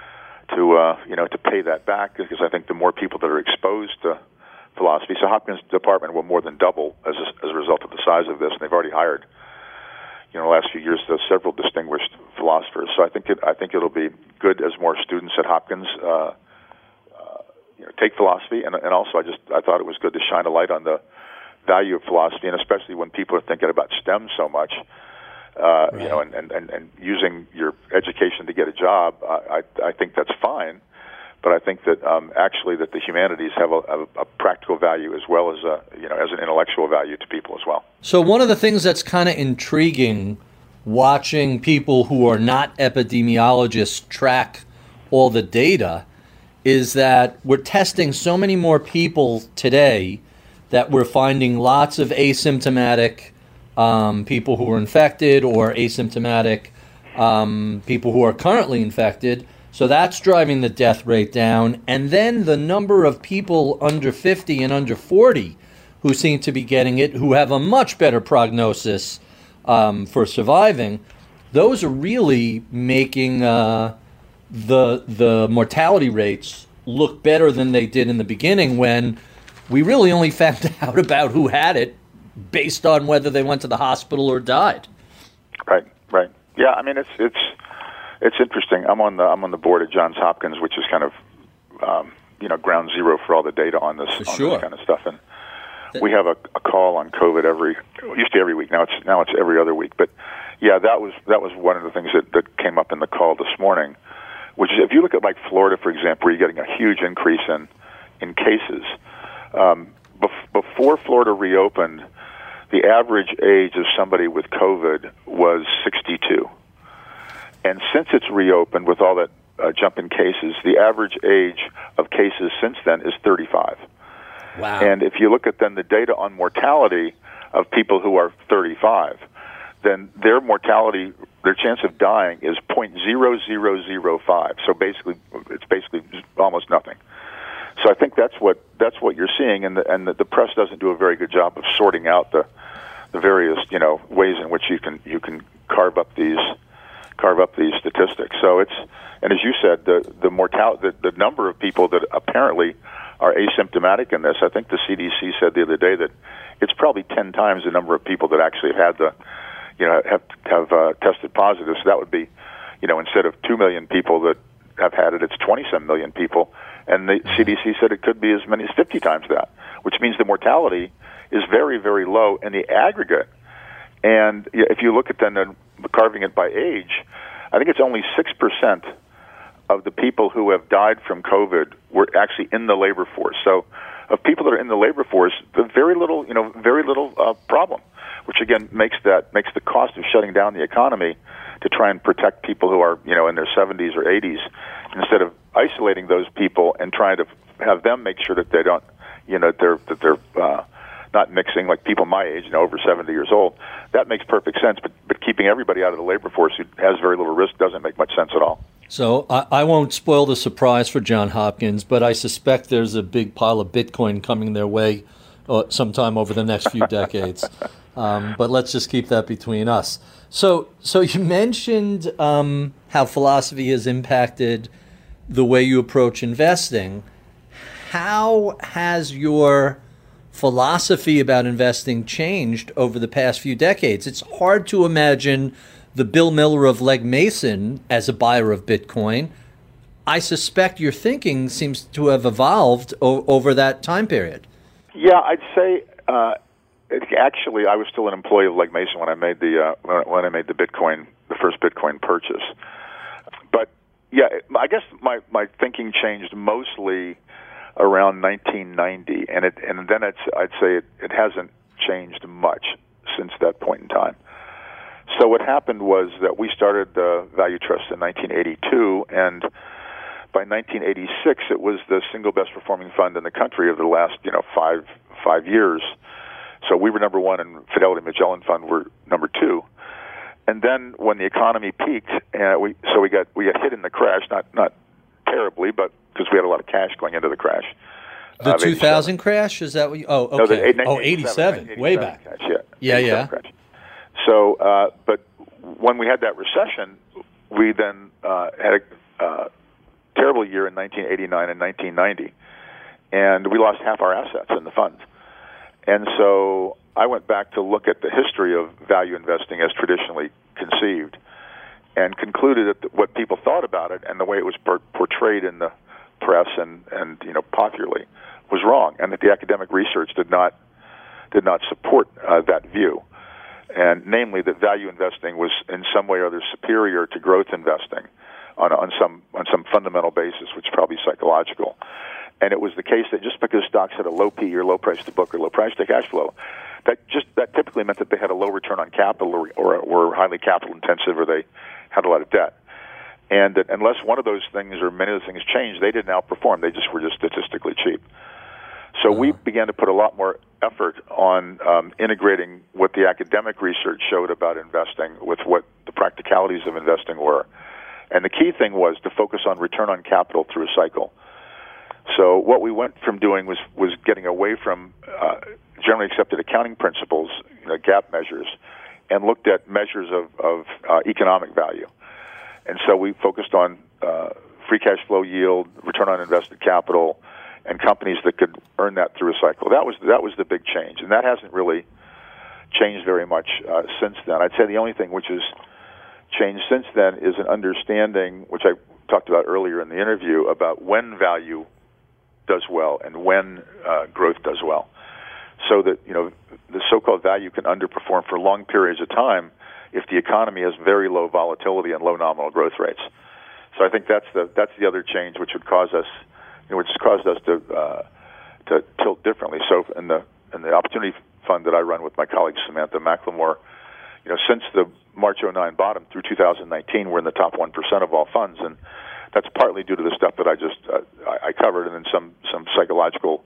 to uh, you know, to pay that back, because I think the more people that are exposed to philosophy, so Hopkins department will more than double as a, as a result of the size of this, and they've already hired, you know, the last few years, uh, several distinguished philosophers. So I think it, I think it'll be good as more students at Hopkins uh, uh, you know, take philosophy, and, and also I just I thought it was good to shine a light on the value of philosophy, and especially when people are thinking about STEM so much, uh, right. you know, and, and, and, and using your education to get a job, I, I, I think that's fine. But I think that um, actually that the humanities have a, a, a practical value as well as a, you know, as an intellectual value to people as well. So one of the things that's kind of intriguing, watching people who are not epidemiologists track all the data, is that we're testing so many more people today that we're finding lots of asymptomatic um, people who are infected, or asymptomatic um, people who are currently infected. So that's driving the death rate down. And then the number of people under fifty and under forty who seem to be getting it, who have a much better prognosis um, for surviving, those are really making uh, the the mortality rates look better than they did in the beginning, when we really only found out about who had it based on whether they went to the hospital or died. Right, right. Yeah, I mean, it's it's it's interesting. I'm on the I'm on the board at Johns Hopkins, which is kind of um, you know ground zero for all the data on this, on sure. this kind of stuff. And we have a, a call on COVID every it used to every week. Now it's now it's every other week. But yeah, that was that was one of the things that, that came up in the call this morning. Which is, if you look at like Florida, for example, where you're getting a huge increase in in cases. Um, bef- before Florida reopened, the average age of somebody with COVID was sixty-two. And since it's reopened with all that uh, jump in cases, the average age of cases since then is thirty-five. Wow. And if you look at then the data on mortality of people who are thirty-five, then their mortality, their chance of dying is zero point zero zero zero five. So basically, it's basically almost nothing. So I think that's what that's what you're seeing, and the, and the, the press doesn't do a very good job of sorting out the the various you know ways in which you can you can carve up these carve up these statistics. So it's and as you said, the the mortality, the, the number of people that apparently are asymptomatic in this. I think the C D C said the other day that it's probably ten times the number of people that actually have had the you know have have uh, tested positive. So that would be you know instead of two million people that have had it, it's twenty-seven million people. And the C D C said it could be as many as fifty times that, which means the mortality is very, very low in the aggregate. And if you look at then uh, carving it by age, I think it's only six percent of the people who have died from COVID were actually in the labor force. So of people that are in the labor force, the very little, you know, very little uh, problem, which again makes that makes the cost of shutting down the economy to try and protect people who are, you know, in their seventies or eighties, instead of isolating those people and trying to have them make sure that they don't, you know, they're that they're uh, not mixing like people my age, you know, over seventy years old. That makes perfect sense, but but keeping everybody out of the labor force who has very little risk doesn't make much sense at all. So I, I won't spoil the surprise for Johns Hopkins, but I suspect there's a big pile of Bitcoin coming their way uh, sometime over the next few decades. Um, but let's just keep that between us. So, so you mentioned um, how philosophy has impacted the way you approach investing. How has your philosophy about investing changed over the past few decades? It's hard to imagine the Bill Miller of Legg Mason as a buyer of Bitcoin. I suspect your thinking seems to have evolved o- over that time period. Yeah, I'd say uh, it, actually I was still an employee of Legg Mason when I made the uh, when, when I made the Bitcoin, the first Bitcoin purchase. But yeah, I guess my, my thinking changed mostly around nineteen ninety, and it and then it's I'd say it, it hasn't changed much since that point in time. So what happened was that we started the Value Trust in nineteen eighty-two, and by nineteen eighty-six, it was the single best performing fund in the country of the last, you know, five five years. So we were number one, and Fidelity Magellan Fund were number two. And then when the economy peaked, and we so we got we got hit in the crash, not not terribly, but because we had a lot of cash going into the crash. The uh, two thousand crash, is that what you? Oh, okay. No, the eight, oh, eighty-seven, way back. Crash, yeah, yeah, yeah. Crash. So, uh, but when we had that recession, we then uh, had a uh, terrible year in nineteen eighty-nine and nineteen ninety, and we lost half our assets in the funds. And so I went back to look at the history of value investing as traditionally conceived, and concluded that what people thought about it and the way it was per- portrayed in the press and, and you know popularly was wrong, and that the academic research did not did not support uh, that view. And namely, that value investing was in some way or other superior to growth investing on on some on some fundamental basis, which is probably psychological. And it was the case that just because stocks had a low P E or low price to book or low price to cash flow, that just that typically meant that they had a low return on capital or, or were highly capital intensive or they had a lot of debt. And that unless one of those things or many of those things changed, they didn't outperform. They just were just statistically cheap. So we began to put a lot more effort on um, integrating what the academic research showed about investing with what the practicalities of investing were. And the key thing was to focus on return on capital through a cycle. So what we went from doing was, was getting away from uh, generally accepted accounting principles, you know, GAAP measures, and looked at measures of, of uh, economic value. And so we focused on uh, free cash flow yield, return on invested capital, and companies that could earn that through a cycle. That was that was the big change, and that hasn't really changed very much uh, since then. I'd say the only thing which has changed since then is an understanding, which I talked about earlier in the interview, about when value does well and when uh, growth does well. So that, you know, the so-called value can underperform for long periods of time if the economy has very low volatility and low nominal growth rates. So I think that's the that's the other change which would cause us, you know, which has caused us to uh, to tilt differently. So in the in the opportunity fund that I run with my colleague Samantha McLemore, you know, since the March oh nine bottom through two thousand nineteen, we're in the top one percent of all funds, and that's partly due to the stuff that I just uh, I, I covered, and then some some psychological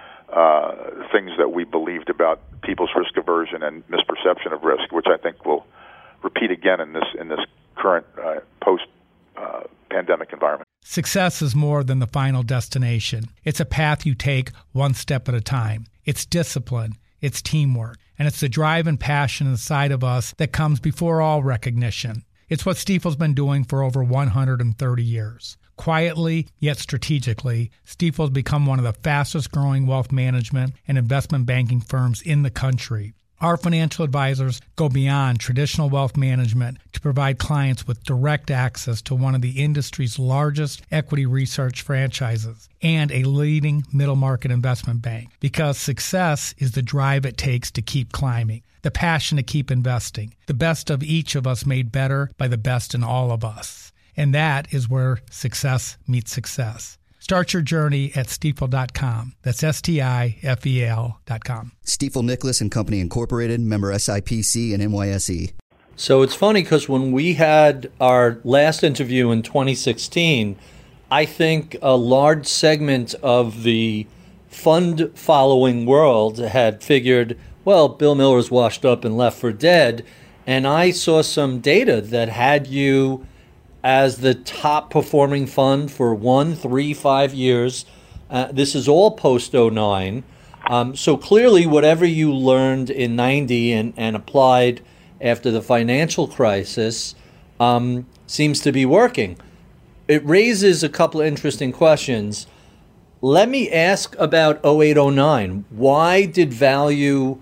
uh, things that we believed about people's risk aversion and misperception of risk, which I think will repeat again in this in this current uh, post uh, pandemic environment. Success is more than the final destination. It's a path you take one step at a time. It's discipline. It's teamwork. And it's the drive and passion inside of us that comes before all recognition. It's what Stifel's been doing for over one hundred thirty years. Quietly, yet strategically, Stifel's become one of the fastest growing wealth management and investment banking firms in the country. Our financial advisors go beyond traditional wealth management to provide clients with direct access to one of the industry's largest equity research franchises and a leading middle market investment bank, because success is the drive it takes to keep climbing, the passion to keep investing, the best of each of us made better by the best in all of us. And that is where success meets success. Start your journey at Stifel dot com. That's S T I F E L dot com. Stifel Nicholas and Company Incorporated, member S I P C and N Y S E. So it's funny because when we had our last interview in twenty sixteen, I think a large segment of the fund following world had figured, well, Bill Miller's washed up and left for dead. And I saw some data that had you as the top performing fund for one, three, five years. Uh, this is all post oh nine. Um, so clearly whatever you learned in ninety and, and applied after the financial crisis um, seems to be working. It raises a couple of interesting questions. Let me ask about oh eight oh nine. Why did value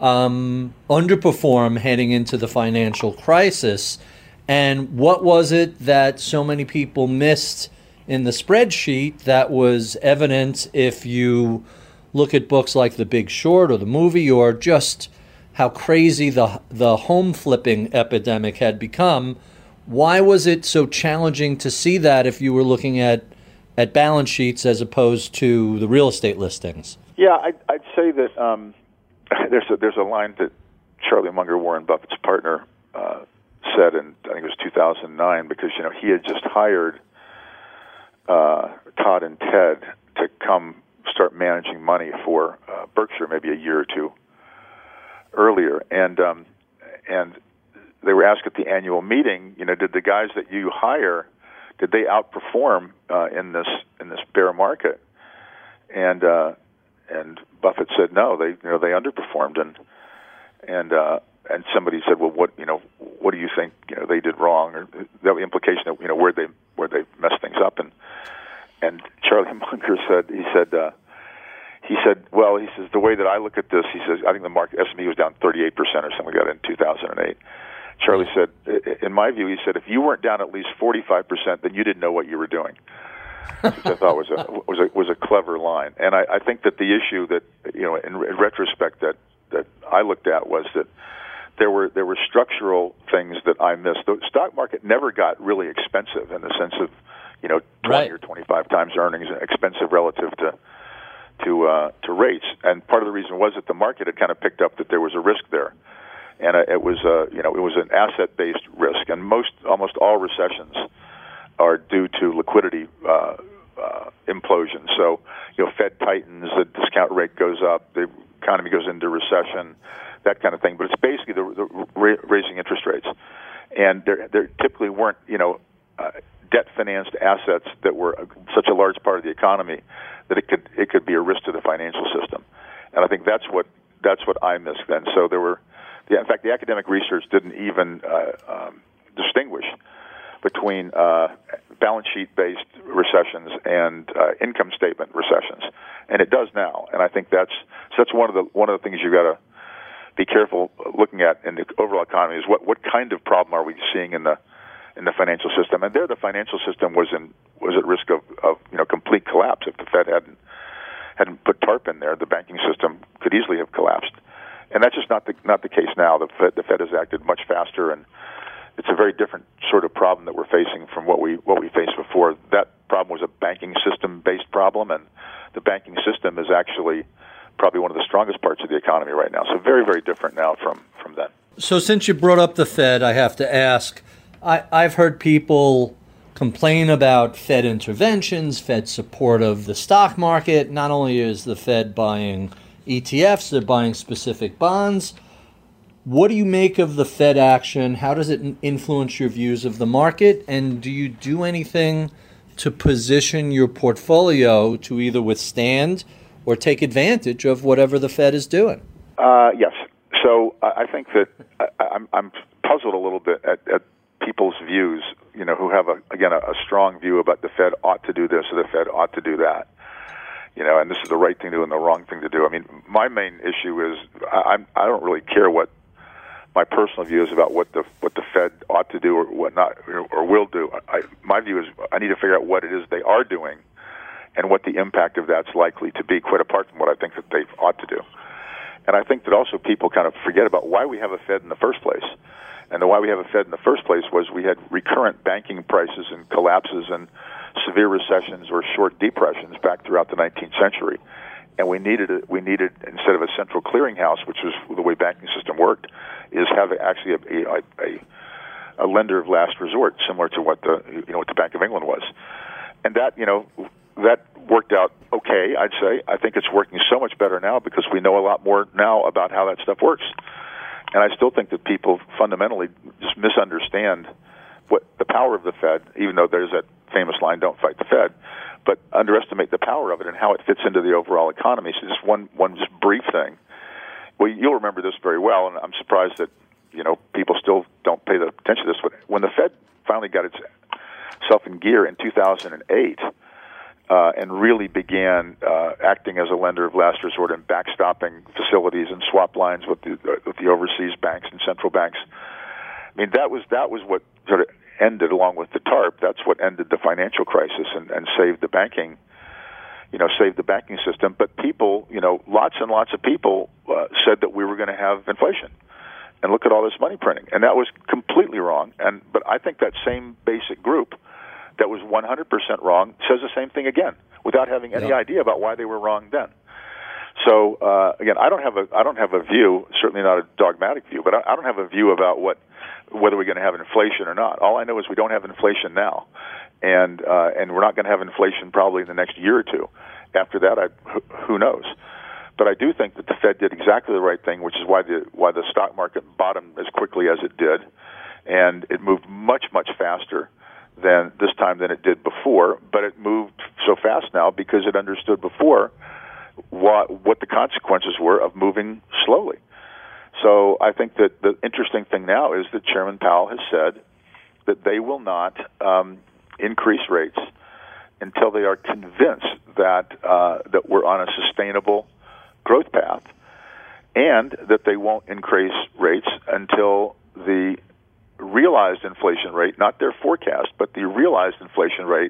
um, underperform heading into the financial crisis? And what was it that so many people missed in the spreadsheet that was evident if you look at books like The Big Short or the movie, or just how crazy the the home flipping epidemic had become? Why was it so challenging to see that if you were looking at, at balance sheets as opposed to the real estate listings? Yeah, I'd, I'd say that um, there's a, there's a line that Charlie Munger, Warren Buffett's partner, uh, said in, I think it was two thousand nine, because, you know, he had just hired uh, Todd and Ted to come start managing money for uh, Berkshire maybe a year or two earlier, and um, and they were asked at the annual meeting, you know, did the guys that you hire, did they outperform uh, in this in this bear market? And uh, and Buffett said no, they you know they underperformed, and and uh, and somebody said, well, what you know, what do you think you know they did wrong, or the implication of you know where they where they messed things up, and and Charlie Munger said he said uh, he said well he says the way that I look at this, he says I think the market S and P was down thirty-eight percent or something like that in two thousand eight. Charlie said, in my view, he said if you weren't down at least forty-five percent, then you didn't know what you were doing. Which I thought was a was a was a clever line, and I, I think that the issue that you know in, in retrospect that that I looked at was that there were there were structural things that I missed. The stock market never got really expensive in the sense of you know twenty right. or twenty-five times earnings, expensive relative to to uh, to rates, and part of the reason was that the market had kind of picked up that there was a risk there, and it was a you know it was an asset-based risk, and most almost all recessions are due to liquidity uh, uh, implosion. So, you know, Fed tightens, the discount rate goes up, the economy goes into recession, that kind of thing. But it's basically the, the ra- raising interest rates, and there there typically weren't you know uh, debt-financed assets that were a, such a large part of the economy that it could it could be a risk to the financial system. And I think that's what that's what I missed then. So there were, yeah, in fact, the academic research didn't even uh, um, distinguish between uh, balance sheet-based recessions and uh, income statement recessions, and it does now. And I think that's so that's one of the one of the things you got to be careful looking at in the overall economy is what what kind of problem are we seeing in the in the financial system? And there, the financial system was in was at risk of, of you know complete collapse if the Fed hadn't hadn't put TARP in there. The banking system could easily have collapsed, and that's just not the not the case now. The Fed the Fed has acted much faster, and it's a very different sort of problem that we're facing from what we what we faced before. That problem was a banking system based problem, and the banking system is actually probably one of the strongest parts of the economy right now. So very very different now from from then. So since you brought up the Fed, I have to ask. I, I've heard people complain about Fed interventions, Fed support of the stock market. Not only is the Fed buying E T Fs, they're buying specific bonds. What do you make of the Fed action? How does it influence your views of the market? And do you do anything to position your portfolio to either withstand or take advantage of whatever the Fed is doing? Uh, yes. So I think that I, I'm, I'm puzzled a little bit at, at people's views, you know, who have, a, again, a, a strong view about the Fed ought to do this or the Fed ought to do that. You know, and this is the right thing to do and the wrong thing to do. I mean, my main issue is I, I'm, I don't really care what my personal view is about what the what the Fed ought to do or what not or, or will do. I, my view is I need to figure out what it is they are doing and what the impact of that's likely to be, quite apart from what I think that they ought to do. And I think that also people kind of forget about why we have a Fed in the first place. And the why we have a Fed in the first place was we had recurrent banking crises and collapses and severe recessions or short depressions back throughout the nineteenth century. And we needed a, we needed instead of a central clearinghouse, which was the way banking system worked, is have actually a, a, a, a lender of last resort, similar to what the you know what the Bank of England was. And that you know that worked out okay, I'd say. I think it's working so much better now because we know a lot more now about how that stuff works. And I still think that people fundamentally just misunderstand what the power of the Fed, even though there's that famous line, don't fight the Fed, but underestimate the power of it and how it fits into the overall economy. So just one, one just brief thing. Well, you'll remember this very well, and I'm surprised that, you know, people still don't pay the attention to this. But when the Fed finally got itself in gear in two thousand eight, Uh, and really began uh, acting as a lender of last resort and backstopping facilities and swap lines with the uh, with the overseas banks and central banks. I mean, that was that was what sort of ended, along with the TARP. That's what ended the financial crisis and, and saved the banking, you know, saved the banking system. But people, you know, lots and lots of people uh, said that we were going to have inflation, and look at all this money printing, and that was completely wrong. And but I think that same basic group that was one hundred percent wrong says the same thing again without having any yep. idea about why they were wrong then. So uh, again, I don't have a I don't have a view, certainly not a dogmatic view, but I, I don't have a view about what whether we're going to have inflation or not. All I know is we don't have inflation now, and uh, and we're not going to have inflation probably in the next year or two. After that, I, who knows? But I do think that the Fed did exactly the right thing, which is why the why the stock market bottomed as quickly as it did, and it moved much much faster than this time than it did before, but it moved so fast now because it understood before what what the consequences were of moving slowly. So I think that the interesting thing now is that Chairman Powell has said that they will not um, increase rates until they are convinced that uh, that we're on a sustainable growth path, and that they won't increase rates until the realized inflation rate, not their forecast, but the realized inflation rate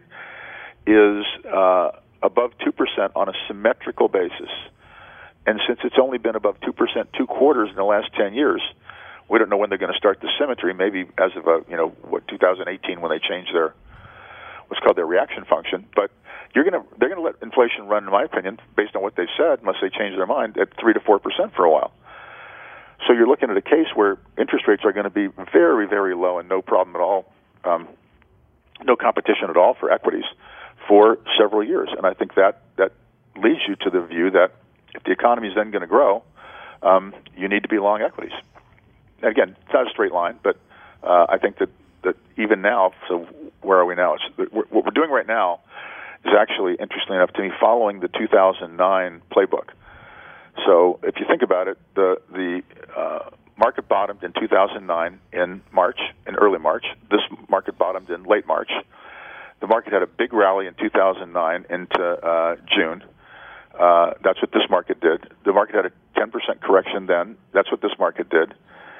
is uh, above two percent on a symmetrical basis. And since it's only been above two percent two quarters in the last ten years, we don't know when they're going to start the symmetry, maybe as of, a, you know, what, two thousand eighteen when they change their, what's called their reaction function. But you're going to, they're going to let inflation run, in my opinion, based on what they've said, unless they change their mind, at three to four percent for a while. So you're looking at a case where interest rates are going to be very, very low and no problem at all, um, no competition at all for equities for several years. And I think that, that leads you to the view that if the economy is then going to grow, um, you need to be long equities. And again, it's not a straight line, but uh, I think that, that even now, so where are we now? It's, what we're doing right now is actually, interestingly enough to me, following the two thousand nine playbook. So if you think about it, the the uh, market bottomed in two thousand nine in March, in early March. This market bottomed in late March. The market had a big rally in two thousand nine into uh, June. Uh, that's what this market did. The market had a ten percent correction then. That's what this market did.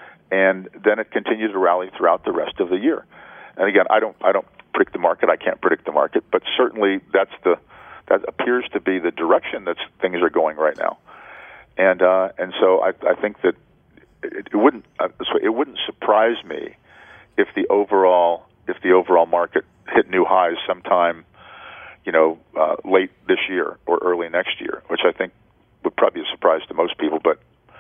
And then it continued to rally throughout the rest of the year. And again, I don't I don't predict the market. I can't predict the market, but certainly that's the that appears to be the direction that things are going right now. And uh, and so I, I think that it, it wouldn't uh, it wouldn't surprise me if the overall if the overall market hit new highs sometime, you know, uh, late this year or early next year, which I think would probably be a surprise to most people. But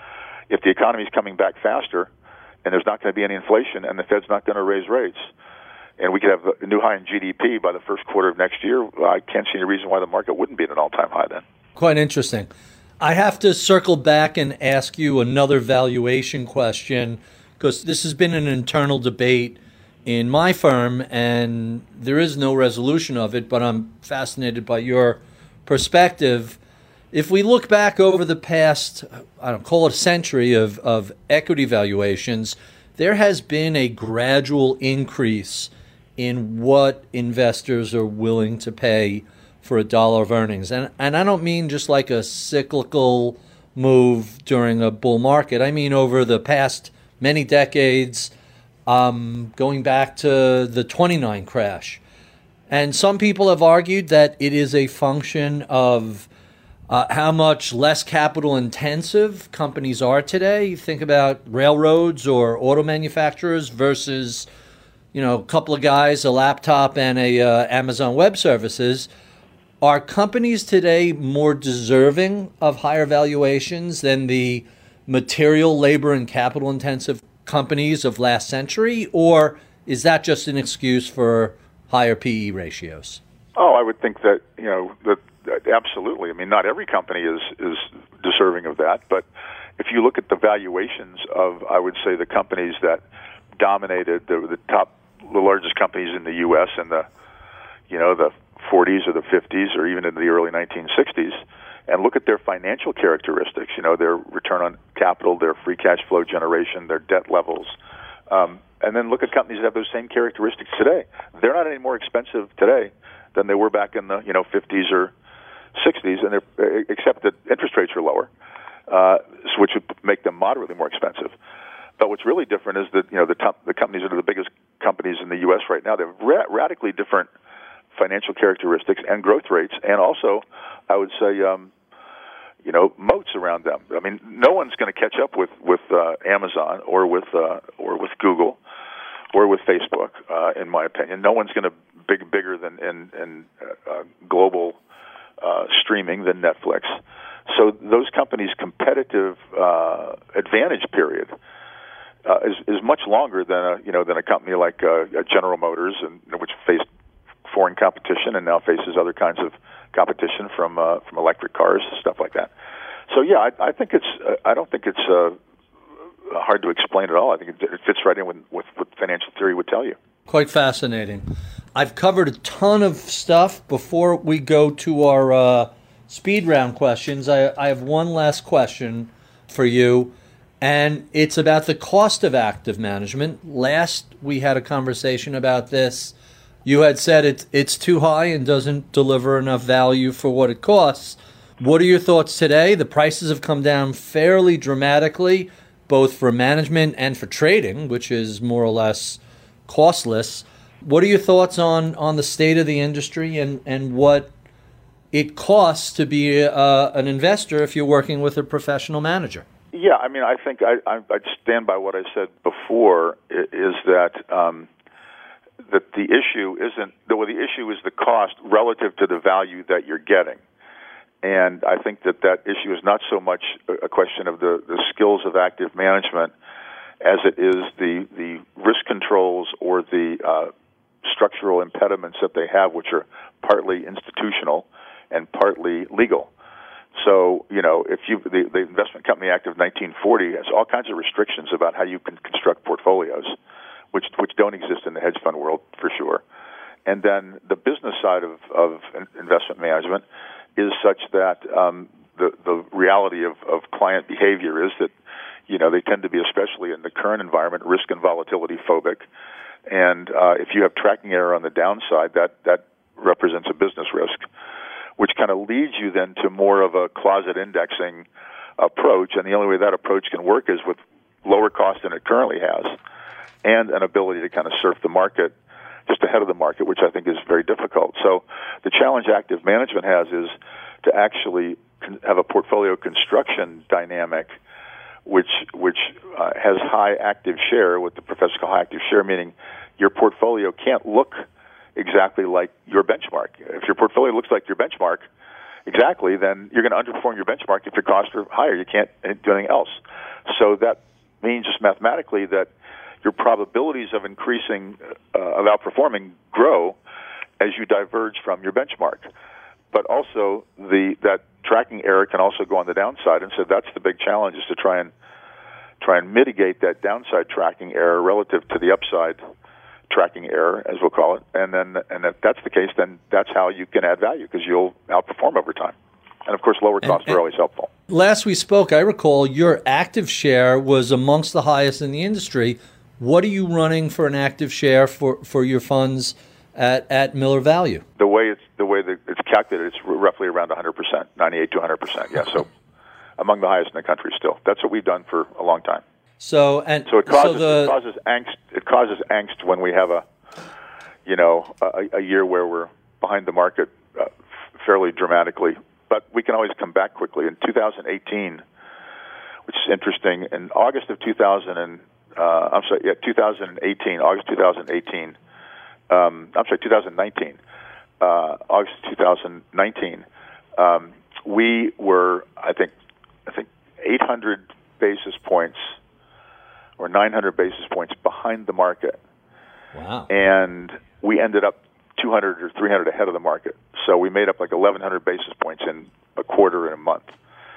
if the economy is coming back faster, and there's not going to be any inflation, and the Fed's not going to raise rates, and we could have a new high in G D P by the first quarter of next year, I can't see any reason why the market wouldn't be at an all-time high then. Quite interesting. I have to circle back and ask you another valuation question, because this has been an internal debate in my firm, and there is no resolution of it, but I'm fascinated by your perspective. If we look back over the past, I don't call it a century of, of equity valuations, there has been a gradual increase in what investors are willing to pay for a dollar of earnings. And and I don't mean just like a cyclical move during a bull market. I mean over the past many decades, um, going back to the twenty-nine crash. And some people have argued that it is a function of uh, how much less capital intensive companies are today. You think about railroads or auto manufacturers versus, you know, a couple of guys, a laptop, and a uh, Amazon Web Services. Are companies today more deserving of higher valuations than the material, labor, and capital-intensive companies of last century, or is that just an excuse for higher P E ratios? Oh, I would think that, you know, that, that absolutely. I mean, not every company is is deserving of that, but if you look at the valuations of, I would say, the companies that dominated the, the top, the largest companies in the U S in the, you know, the forties or the fifties or even in the early nineteen sixties, and look at their financial characteristics, you know, their return on capital, their free cash flow generation, their debt levels, um, and then look at companies that have those same characteristics today. They're not any more expensive today than they were back in the, you know, fifties or sixties, and they're, except that interest rates are lower, uh, which would make them moderately more expensive. But what's really different is that, you know, the top, the companies that are the biggest companies in the U S right now, they have ra- radically different financial characteristics and growth rates, and also, I would say, um, you know, moats around them. I mean, no one's going to catch up with with uh, Amazon or with uh, or with Google or with Facebook, uh, in my opinion. No one's going to be bigger than in, in uh, global uh, streaming than Netflix. So those companies' competitive uh, advantage period uh, is is much longer than a you know than a company like uh, General Motors, and you know, which faced foreign competition and now faces other kinds of competition from uh, from electric cars, stuff like that. So yeah, I, I think it's uh, I don't think it's uh, hard to explain at all. I think it, it fits right in with, with what financial theory would tell you. Quite fascinating. I've covered a ton of stuff. Before we go to our uh, speed round questions, I, I have one last question for you, and it's about the cost of active management. Last we had a conversation about this. You had said it, it's too high and doesn't deliver enough value for what it costs. What are your thoughts today? The prices have come down fairly dramatically, both for management and for trading, which is more or less costless. What are your thoughts on, on the state of the industry and, and what it costs to be uh, an investor if you're working with a professional manager? Yeah, I mean, I think I, I, I'd stand by what I said before, is that um, that the issue isn't, well, the issue is the cost relative to the value that you're getting. And I think that that issue is not so much a question of the, the skills of active management as it is the, the risk controls or the uh, structural impediments that they have, which are partly institutional and partly legal. So, you know, if you the, the Investment Company Act of nineteen forty has all kinds of restrictions about how you can construct portfolios, which which don't exist in the hedge fund world for sure. and then the business side of, of investment management is such that um, the the reality of, of client behavior is that, you know, they tend to be, especially in the current environment, risk and volatility phobic. And uh, if you have tracking error on the downside, that, that represents a business risk, which kind of leads you then to more of a closet indexing approach. And the only way that approach can work is with lower cost than it currently has and an ability to kind of surf the market just ahead of the market, which I think is very difficult. So the challenge active management has is to actually have a portfolio construction dynamic which which uh, has high active share, what the professors call high active share, meaning your portfolio can't look exactly like your benchmark. If your portfolio looks like your benchmark exactly, then you're going to underperform your benchmark if your costs are higher. You can't do anything else. So that means just mathematically that your probabilities of increasing, uh, of outperforming grow as you diverge from your benchmark. But also the that tracking error can also go on the downside, and so that's the big challenge, is to try and try and mitigate that downside tracking error relative to the upside tracking error, as we'll call it. And then, and if that's the case, then that's how you can add value, because you'll outperform over time. And of course, lower costs and, and are always helpful. Last we spoke, I recall your active share was amongst the highest in the industry. What are you running for an active share for, for your funds at, at Miller Value? The way it's the way that it's calculated, it's roughly around one hundred percent, ninety-eight to one hundred percent. Yeah, so among the highest in the country still. That's what we've done for a long time. So and so it causes, so the, it causes angst. It causes angst when we have a, you know, a, a year where we're behind the market uh, fairly dramatically. But we can always come back quickly. In two thousand eighteen, which is interesting, in August of two thousand and uh, I'm sorry, yeah, two thousand eighteen, August two thousand eighteen. Um, I'm sorry, two thousand nineteen. Uh, August two thousand nineteen, um, we were, I think, I think eight hundred basis points or nine hundred basis points behind the market. Wow! And we ended up two hundred or three hundred ahead of the market. So we made up like eleven hundred basis points in a quarter and a month.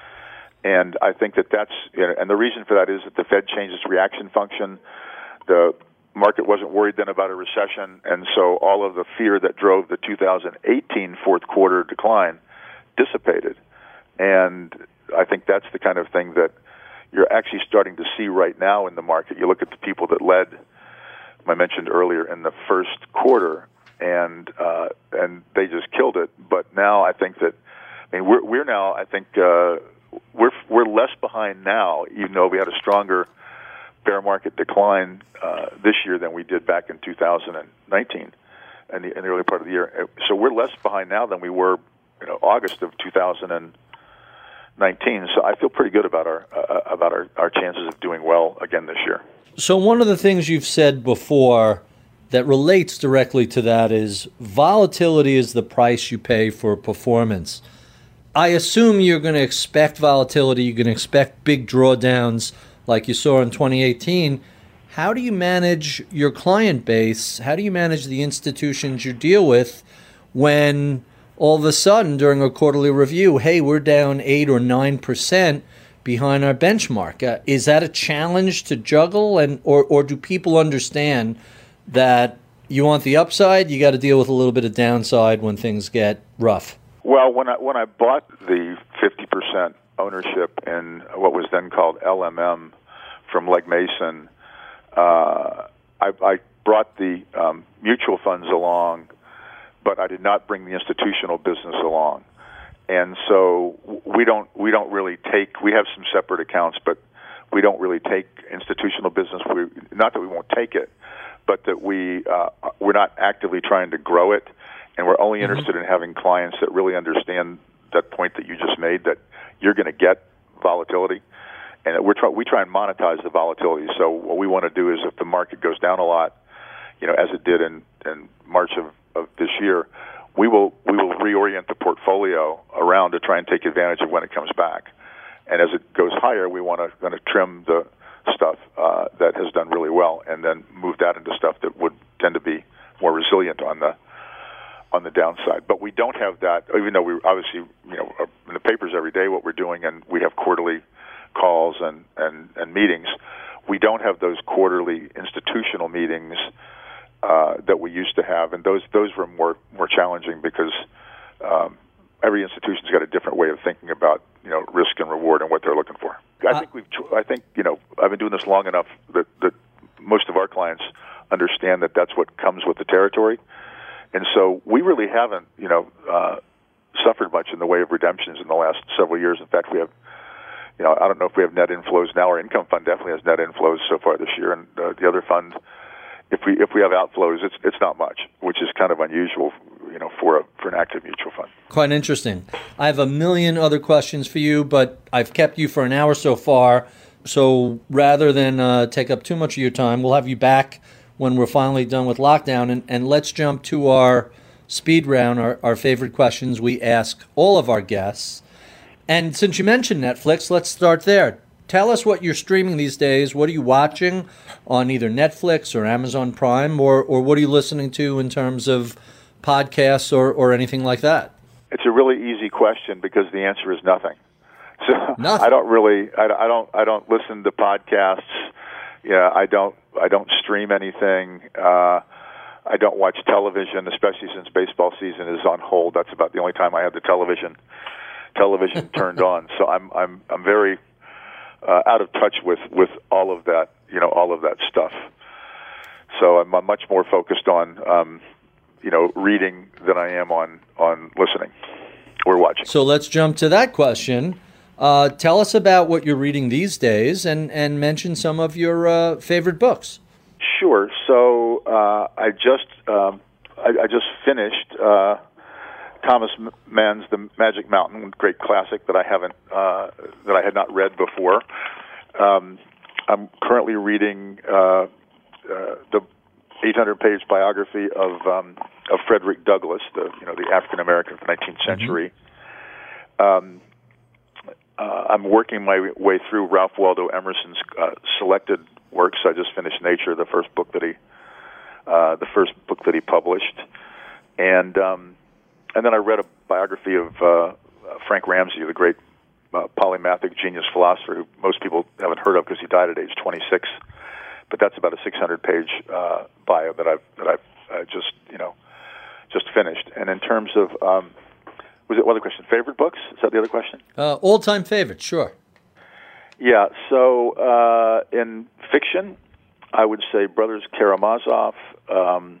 And I think that that's, you know, and the reason for that is that the Fed changed its reaction function. The market wasn't worried then about a recession, and so all of the fear that drove the two thousand eighteen fourth quarter decline dissipated. And I think that's the kind of thing that you're actually starting to see right now in the market. You look at the people that led, I mentioned earlier, in the first quarter, and uh, and they just killed it. But now I think that, I mean, we're we're now I think uh, we're we're less behind now, even though we had a stronger bear market decline uh, this year than we did back in two thousand nineteen, in the, in the early part of the year. So we're less behind now than we were, you know, August of two thousand nineteen. So I feel pretty good about our uh, about our, our chances of doing well again this year. So one of the things you've said before that relates directly to that is volatility is the price you pay for performance. I assume you're going to expect volatility. You're going to expect big drawdowns like you saw in twenty eighteen. How do you manage your client base? How do you manage the institutions you deal with when all of a sudden during a quarterly review, hey, we're down eight or nine percent behind our benchmark? Uh, is that a challenge to juggle, and or, or do people understand that you want the upside, you got to deal with a little bit of downside when things get rough? Well, when I when I bought the fifty percent ownership in what was then called L M M from Legg Mason, uh, I, I brought the um, mutual funds along, but I did not bring the institutional business along. And so we don't we don't really take, we have some separate accounts, but we don't really take institutional business. We, not that we won't take it, but that we uh, we're not actively trying to grow it, and we're only mm-hmm. interested in having clients that really understand that point that you just made, that you're going to get volatility, and we're try, we try and monetize the volatility. So what we want to do is, if the market goes down a lot, you know, as it did in, in March of, of this year, we will we will reorient the portfolio around to try and take advantage of when it comes back. And as it goes higher, we want to going to trim the stuff uh, that has done really well, and then move that into stuff that would tend to be more resilient on the on the downside. But we don't have that, even though we obviously, you know, in the papers every day what we're doing, and we have quarterly calls and, and, and meetings. We don't have those quarterly institutional meetings uh, that we used to have, and those those were more more challenging because um, every institution's got a different way of thinking about you know risk and reward and what they're looking for. I uh, think we've I think you know I've been doing this long enough that that most of our clients understand that that's what comes with the territory, and so we really haven't you know uh, suffered much in the way of redemptions in the last several years. In fact, we have. You know, I don't know if we have net inflows now. Our income fund definitely has net inflows so far this year, and uh, the other fund, if we if we have outflows, it's it's not much, which is kind of unusual, you know, for a for an active mutual fund. Quite interesting. I have a million other questions for you, but I've kept you for an hour so far. So rather than uh, take up too much of your time, we'll have you back when we're finally done with lockdown, and, and let's jump to our speed round, our, our favorite questions we ask all of our guests. And since you mentioned Netflix, let's start there. Tell us what you're streaming these days. What are you watching on either Netflix or Amazon Prime, or, or what are you listening to in terms of podcasts or, or anything like that? It's a really easy question because the answer is nothing. So nothing. I don't really, I, I don't, I don't listen to podcasts. Yeah, I don't, I don't stream anything. Uh, I don't watch television, especially since baseball season is on hold. That's about the only time I have the television. television turned on, so I'm I'm I'm very uh, out of touch with, with all of that, you know, all of that stuff. So I'm, I'm much more focused on, um, you know, reading than I am on, on listening or watching. So let's jump to that question. Uh, tell us about what you're reading these days, and, and mention some of your uh, favorite books. Sure. So uh, I just um, I, I just finished. Uh, Thomas Mann's The Magic Mountain, great classic that I haven't uh, that I had not read before. Um, I'm currently reading uh, uh, the eight hundred page biography of um, of Frederick Douglass, the you know the African American of the nineteenth century. Mm-hmm. Um, uh, I'm working my way through Ralph Waldo Emerson's uh, selected works. I just finished Nature, the first book that he uh, the first book that he published, and um, And then I read a biography of uh, Frank Ramsey, the great uh, polymathic genius philosopher who most people haven't heard of because he died at age twenty-six. But that's about a six hundred page uh, bio that I've that I've uh, just you know just finished. And in terms of um, was it what other question? Favorite books? Is that the other question? Uh, all time favorite, sure. Yeah. So uh, in fiction, I would say Brothers Karamazov, um,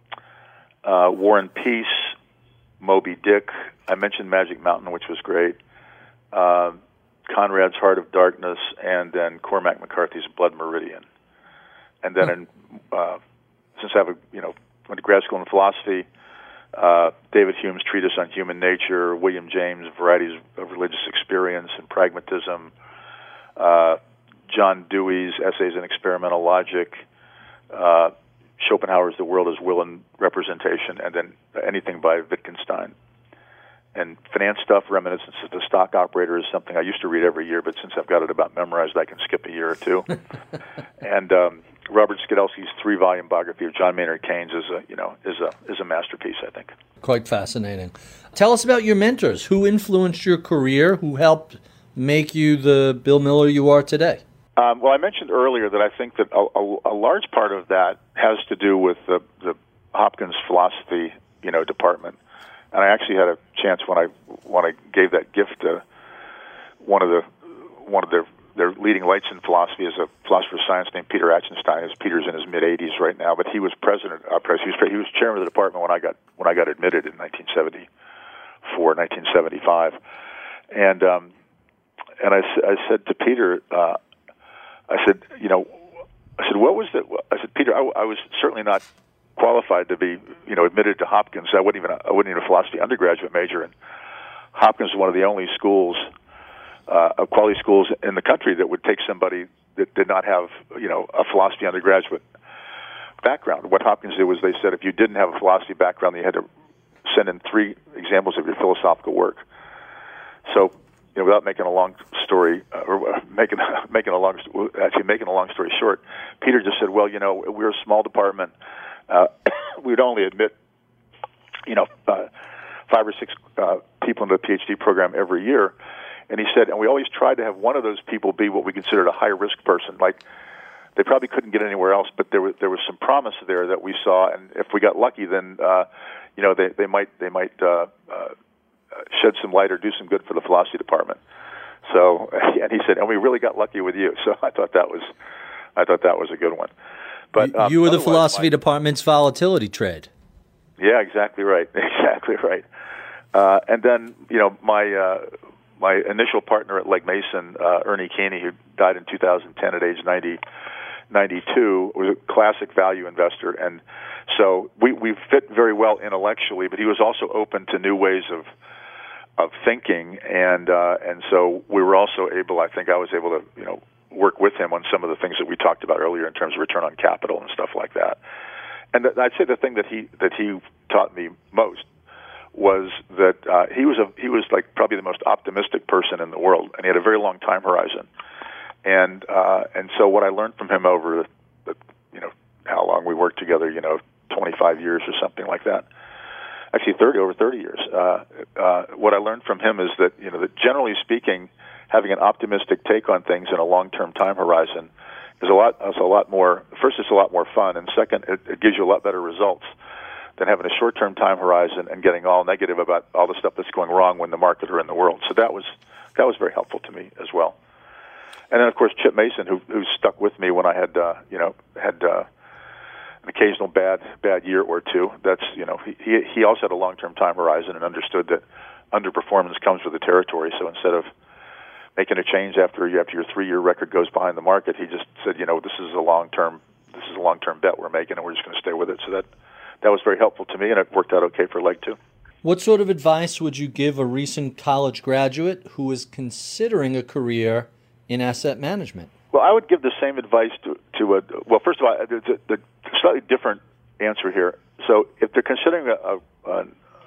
uh, War and Peace, Moby Dick. I mentioned Magic Mountain, which was great. Uh, Conrad's Heart of Darkness, and then Cormac McCarthy's Blood Meridian. And then, in, uh, since I have a, you know went to grad school in philosophy, uh, David Hume's Treatise on Human Nature, William James' Varieties of Religious Experience and Pragmatism, uh, John Dewey's Essays in Experimental Logic, uh, Schopenhauer's The World as Will and Representation, and then anything by Wittgenstein. And finance stuff, Reminiscence of the Stock Operator, is something I used to read every year, but since I've got it about memorized, I can skip a year or two. And um, Robert Skidelsky's three-volume biography of John Maynard Keynes is a, you know, is a is a masterpiece, I think. Quite fascinating. Tell us about your mentors. Who influenced your career? Who helped make you the Bill Miller you are today? Um, well, I mentioned earlier that I think that a, a, a large part of that has to do with the, the Hopkins philosophy, you know, department. And I actually had a chance when I when I gave that gift to one of the one of their their leading lights in philosophy is a philosopher of science named Peter Achenstein. As Peter's in his mid eighties right now, but he was president. Uh, he was he was chairman of the department when I got when I got admitted in nineteen seventy-four, nineteen seventy-five, and um, and I, I said to Peter. Uh, I said, you know, I said, what was the? I said, Peter, I, I was certainly not qualified to be, you know, admitted to Hopkins. I wasn't even, I wasn't even a philosophy undergraduate major, and Hopkins was one of the only schools, uh, of quality schools in the country that would take somebody that did not have, you know, a philosophy undergraduate background. What Hopkins did was they said if you didn't have a philosophy background, you had to send in three examples of your philosophical work. So, you know, without making a long story, uh, or making making a long actually making a long story short, Peter just said, "Well, you know, we're a small department. Uh, we'd only admit, you know, uh, five or six uh, people into the PhD program every year." And he said, "And we always tried to have one of those people be what we considered a high risk person. Like, they probably couldn't get anywhere else, but there was there was some promise there that we saw, and if we got lucky, then uh, you know they they might they might uh, uh, shed some light or do some good for the philosophy department. So, and he said, and we really got lucky with you. So I thought that was I thought that was a good one. But um, you were the philosophy my, department's volatility trade. Yeah, exactly right, exactly right. Uh, and then you know my. Uh, My initial partner at Legg Mason, uh, Ernie Keeney, who died in two thousand ten at age ninety, ninety-two, was a classic value investor. And so we, we fit very well intellectually, but he was also open to new ways of of thinking. And uh, and so we were also able, I think I was able to, you know, work with him on some of the things that we talked about earlier in terms of return on capital and stuff like that. And th- I'd say the thing that he that he taught me most was that uh, he was a he was like probably the most optimistic person in the world, and he had a very long time horizon. And uh, and so what I learned from him over the, the you know how long we worked together, you know, twenty-five years or something like that. Actually, thirty over thirty years. Uh, uh, what I learned from him is that you know that generally speaking, having an optimistic take on things in a long-term time horizon is a lot is a lot more. First, it's a lot more fun, and second, it, it gives you a lot better results than having a short-term time horizon and getting all negative about all the stuff that's going wrong when the market or in the world. So that was that was very helpful to me as well. And then, of course, Chip Mason, who who stuck with me when I had uh, you know had uh, an occasional bad bad year or two. That's you know he he, he also had a long-term time horizon and understood that underperformance comes with the territory. So instead of making a change after after your three-year record goes behind the market, he just said, you know, this is a long-term this is a long-term bet we're making, and we're just going to stay with it. So that. That was very helpful to me, and it worked out okay for Legg too. What sort of advice would you give a recent college graduate who is considering a career in asset management? Well, I would give the same advice to, to a, well, first of all, there's a, a slightly different answer here. So if they're considering a, a,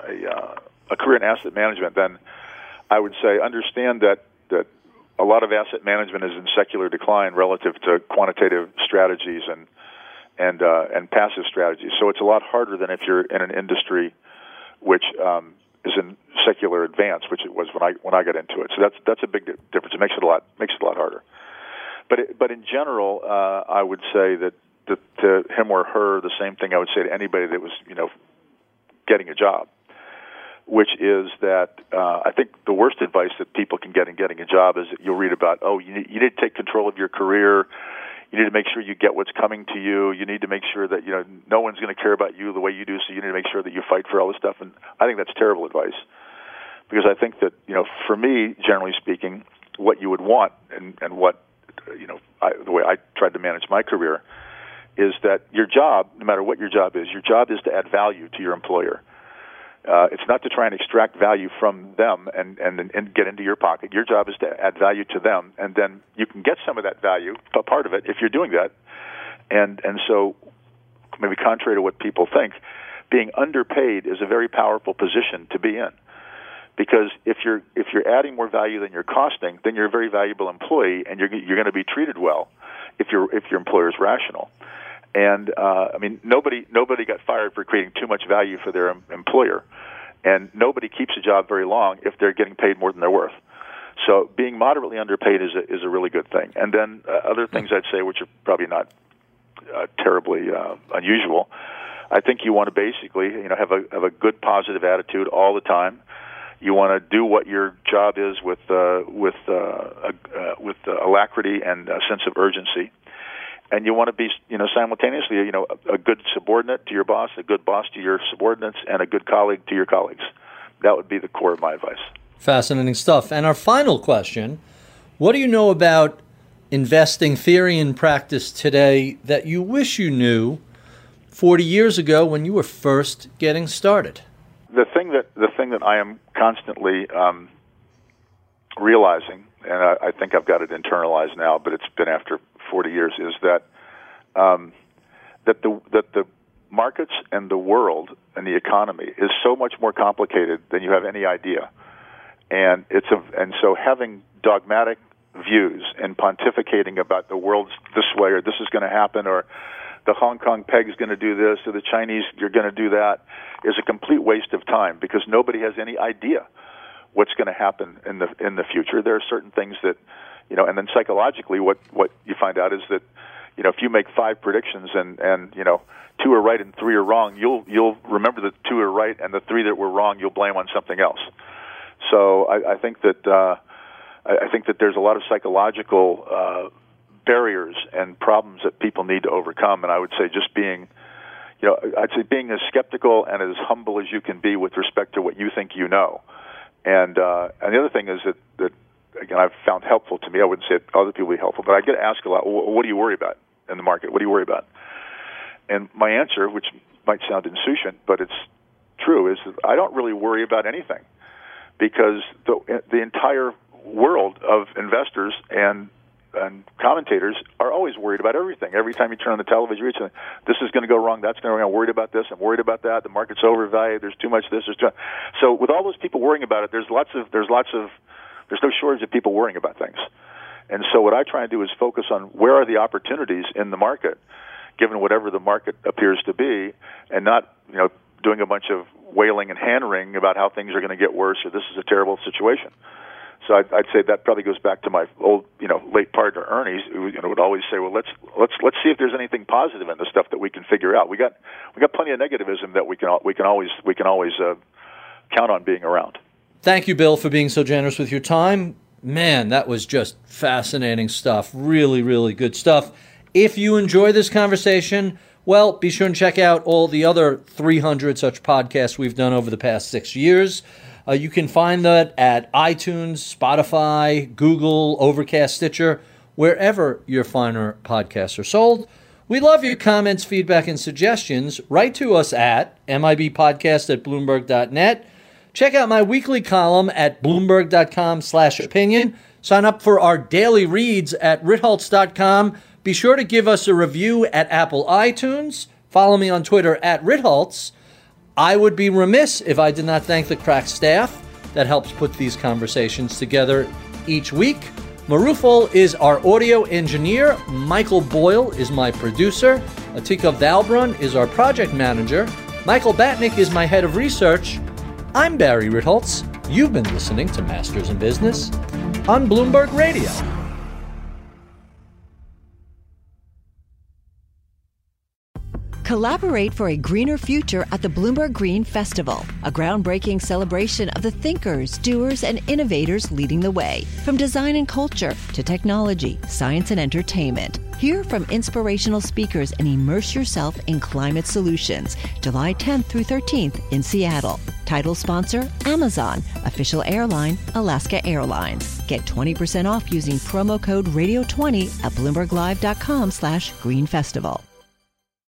a, a career in asset management, then I would say understand that, that a lot of asset management is in secular decline relative to quantitative strategies and and uh, and passive strategies. So it's a lot harder than if you're in an industry which um, is in secular advance, which it was when I when I got into it. So that's that's a big difference. It makes it a lot makes it a lot harder. But it, but in general, uh, I would say that to, to him or her, the same thing I would say to anybody that was you know getting a job, which is that uh, I think the worst advice that people can get in getting a job is that you'll read about, oh, you need, you need to take control of your career. You need to make sure you get what's coming to you. You need to make sure that you know no one's going to care about you the way you do. So you need to make sure that you fight for all this stuff. And I think that's terrible advice, because I think that you know, for me, generally speaking, what you would want and, and what you know, I, the way I tried to manage my career is that your job, no matter what your job is, your job is to add value to your employer. Uh, it's not to try and extract value from them and, and and get into your pocket. Your job is to add value to them, and then you can get some of that value, a part of it, if you're doing that. And and so, maybe contrary to what people think, being underpaid is a very powerful position to be in, because if you're if you're adding more value than you're costing, then you're a very valuable employee, and you're you're going to be treated well if your if your employer is rational. And uh, I mean, nobody nobody got fired for creating too much value for their em- employer, and nobody keeps a job very long if they're getting paid more than they're worth. So being moderately underpaid is a, is a really good thing. And then uh, other things I'd say, which are probably not uh, terribly uh, unusual, I think you want to basically you know have a have a good positive attitude all the time. You want to do what your job is with uh, with uh, uh, with uh, alacrity and a sense of urgency. And you want to be, you know, simultaneously, you know, a, a good subordinate to your boss, a good boss to your subordinates, and a good colleague to your colleagues. That would be the core of my advice. Fascinating stuff. And our final question, what do you know about investing theory and practice today that you wish you knew forty years ago when you were first getting started? The thing that the thing that I am constantly um, realizing, and I, I think I've got it internalized now, but it's been after forty years, is that um, that the that the markets and the world and the economy is so much more complicated than you have any idea, and it's a and so having dogmatic views and pontificating about the world's this way or this is going to happen or the Hong Kong peg is going to do this or the Chinese you're going to do that is a complete waste of time, because nobody has any idea what's going to happen in the in the future. There are certain things that, you know, and then psychologically what, what you find out is that you know, if you make five predictions and, and you know, two are right and three are wrong, you'll you'll remember the two are right, and the three that were wrong you'll blame on something else. So I, I think that uh, I, I think that there's a lot of psychological uh, barriers and problems that people need to overcome, and I would say just being, you know, I'd say being as skeptical and as humble as you can be with respect to what you think you know. And uh, and the other thing is that, that again, I've found helpful to me. I wouldn't say other people would be helpful, but I get asked a lot, well, what do you worry about in the market? What do you worry about? And my answer, which might sound insouciant, but it's true, is that I don't really worry about anything, because the the entire world of investors and and commentators are always worried about everything. Every time you turn on the television, you're saying, this is going to go wrong, that's going to go wrong, I'm worried about this, I'm worried about that, the market's overvalued, there's too much this, there's too much. So with all those people worrying about it, there's lots of, there's lots of, there's no shortage of people worrying about things. And so what I try and do is focus on where are the opportunities in the market, given whatever the market appears to be, and not, you know, doing a bunch of wailing and hand-wringing about how things are going to get worse or this is a terrible situation. So I'd, I'd say that probably goes back to my old, you know, late partner Ernie, who, you know, would always say, "Well, let's let's let's see if there's anything positive in the stuff that we can figure out." We got we got plenty of negativism that we can we can always we can always uh, count on being around. Thank you, Bill, for being so generous with your time. Man, that was just fascinating stuff. Really, really good stuff. If you enjoy this conversation, well, be sure and check out all the other three hundred such podcasts we've done over the past six years. Uh, you can find that at iTunes, Spotify, Google, Overcast, Stitcher, wherever your finer podcasts are sold. We love your comments, feedback, and suggestions. Write to us at mibpodcast at bloomberg dot net. Check out my weekly column at bloomberg dot com slash opinion. Sign up for our daily reads at ritholtz dot com. Be sure to give us a review at Apple iTunes. Follow me on Twitter at ritholtz. I would be remiss if I did not thank the crack staff that helps put these conversations together each week. Marufal is our audio engineer. Michael Boyle is my producer. Atika Valbrun is our project manager. Michael Batnick is my head of research. I'm Barry Ritholtz. You've been listening to Masters in Business on Bloomberg Radio. Collaborate for a greener future at the Bloomberg Green Festival, a groundbreaking celebration of the thinkers, doers, and innovators leading the way. From design and culture to technology, science, and entertainment. Hear from inspirational speakers and immerse yourself in climate solutions. July tenth through thirteenth in Seattle. Title sponsor, Amazon. Official airline, Alaska Airlines. Get twenty percent off using promo code radio twenty at bloomberg live dot com slash green festival.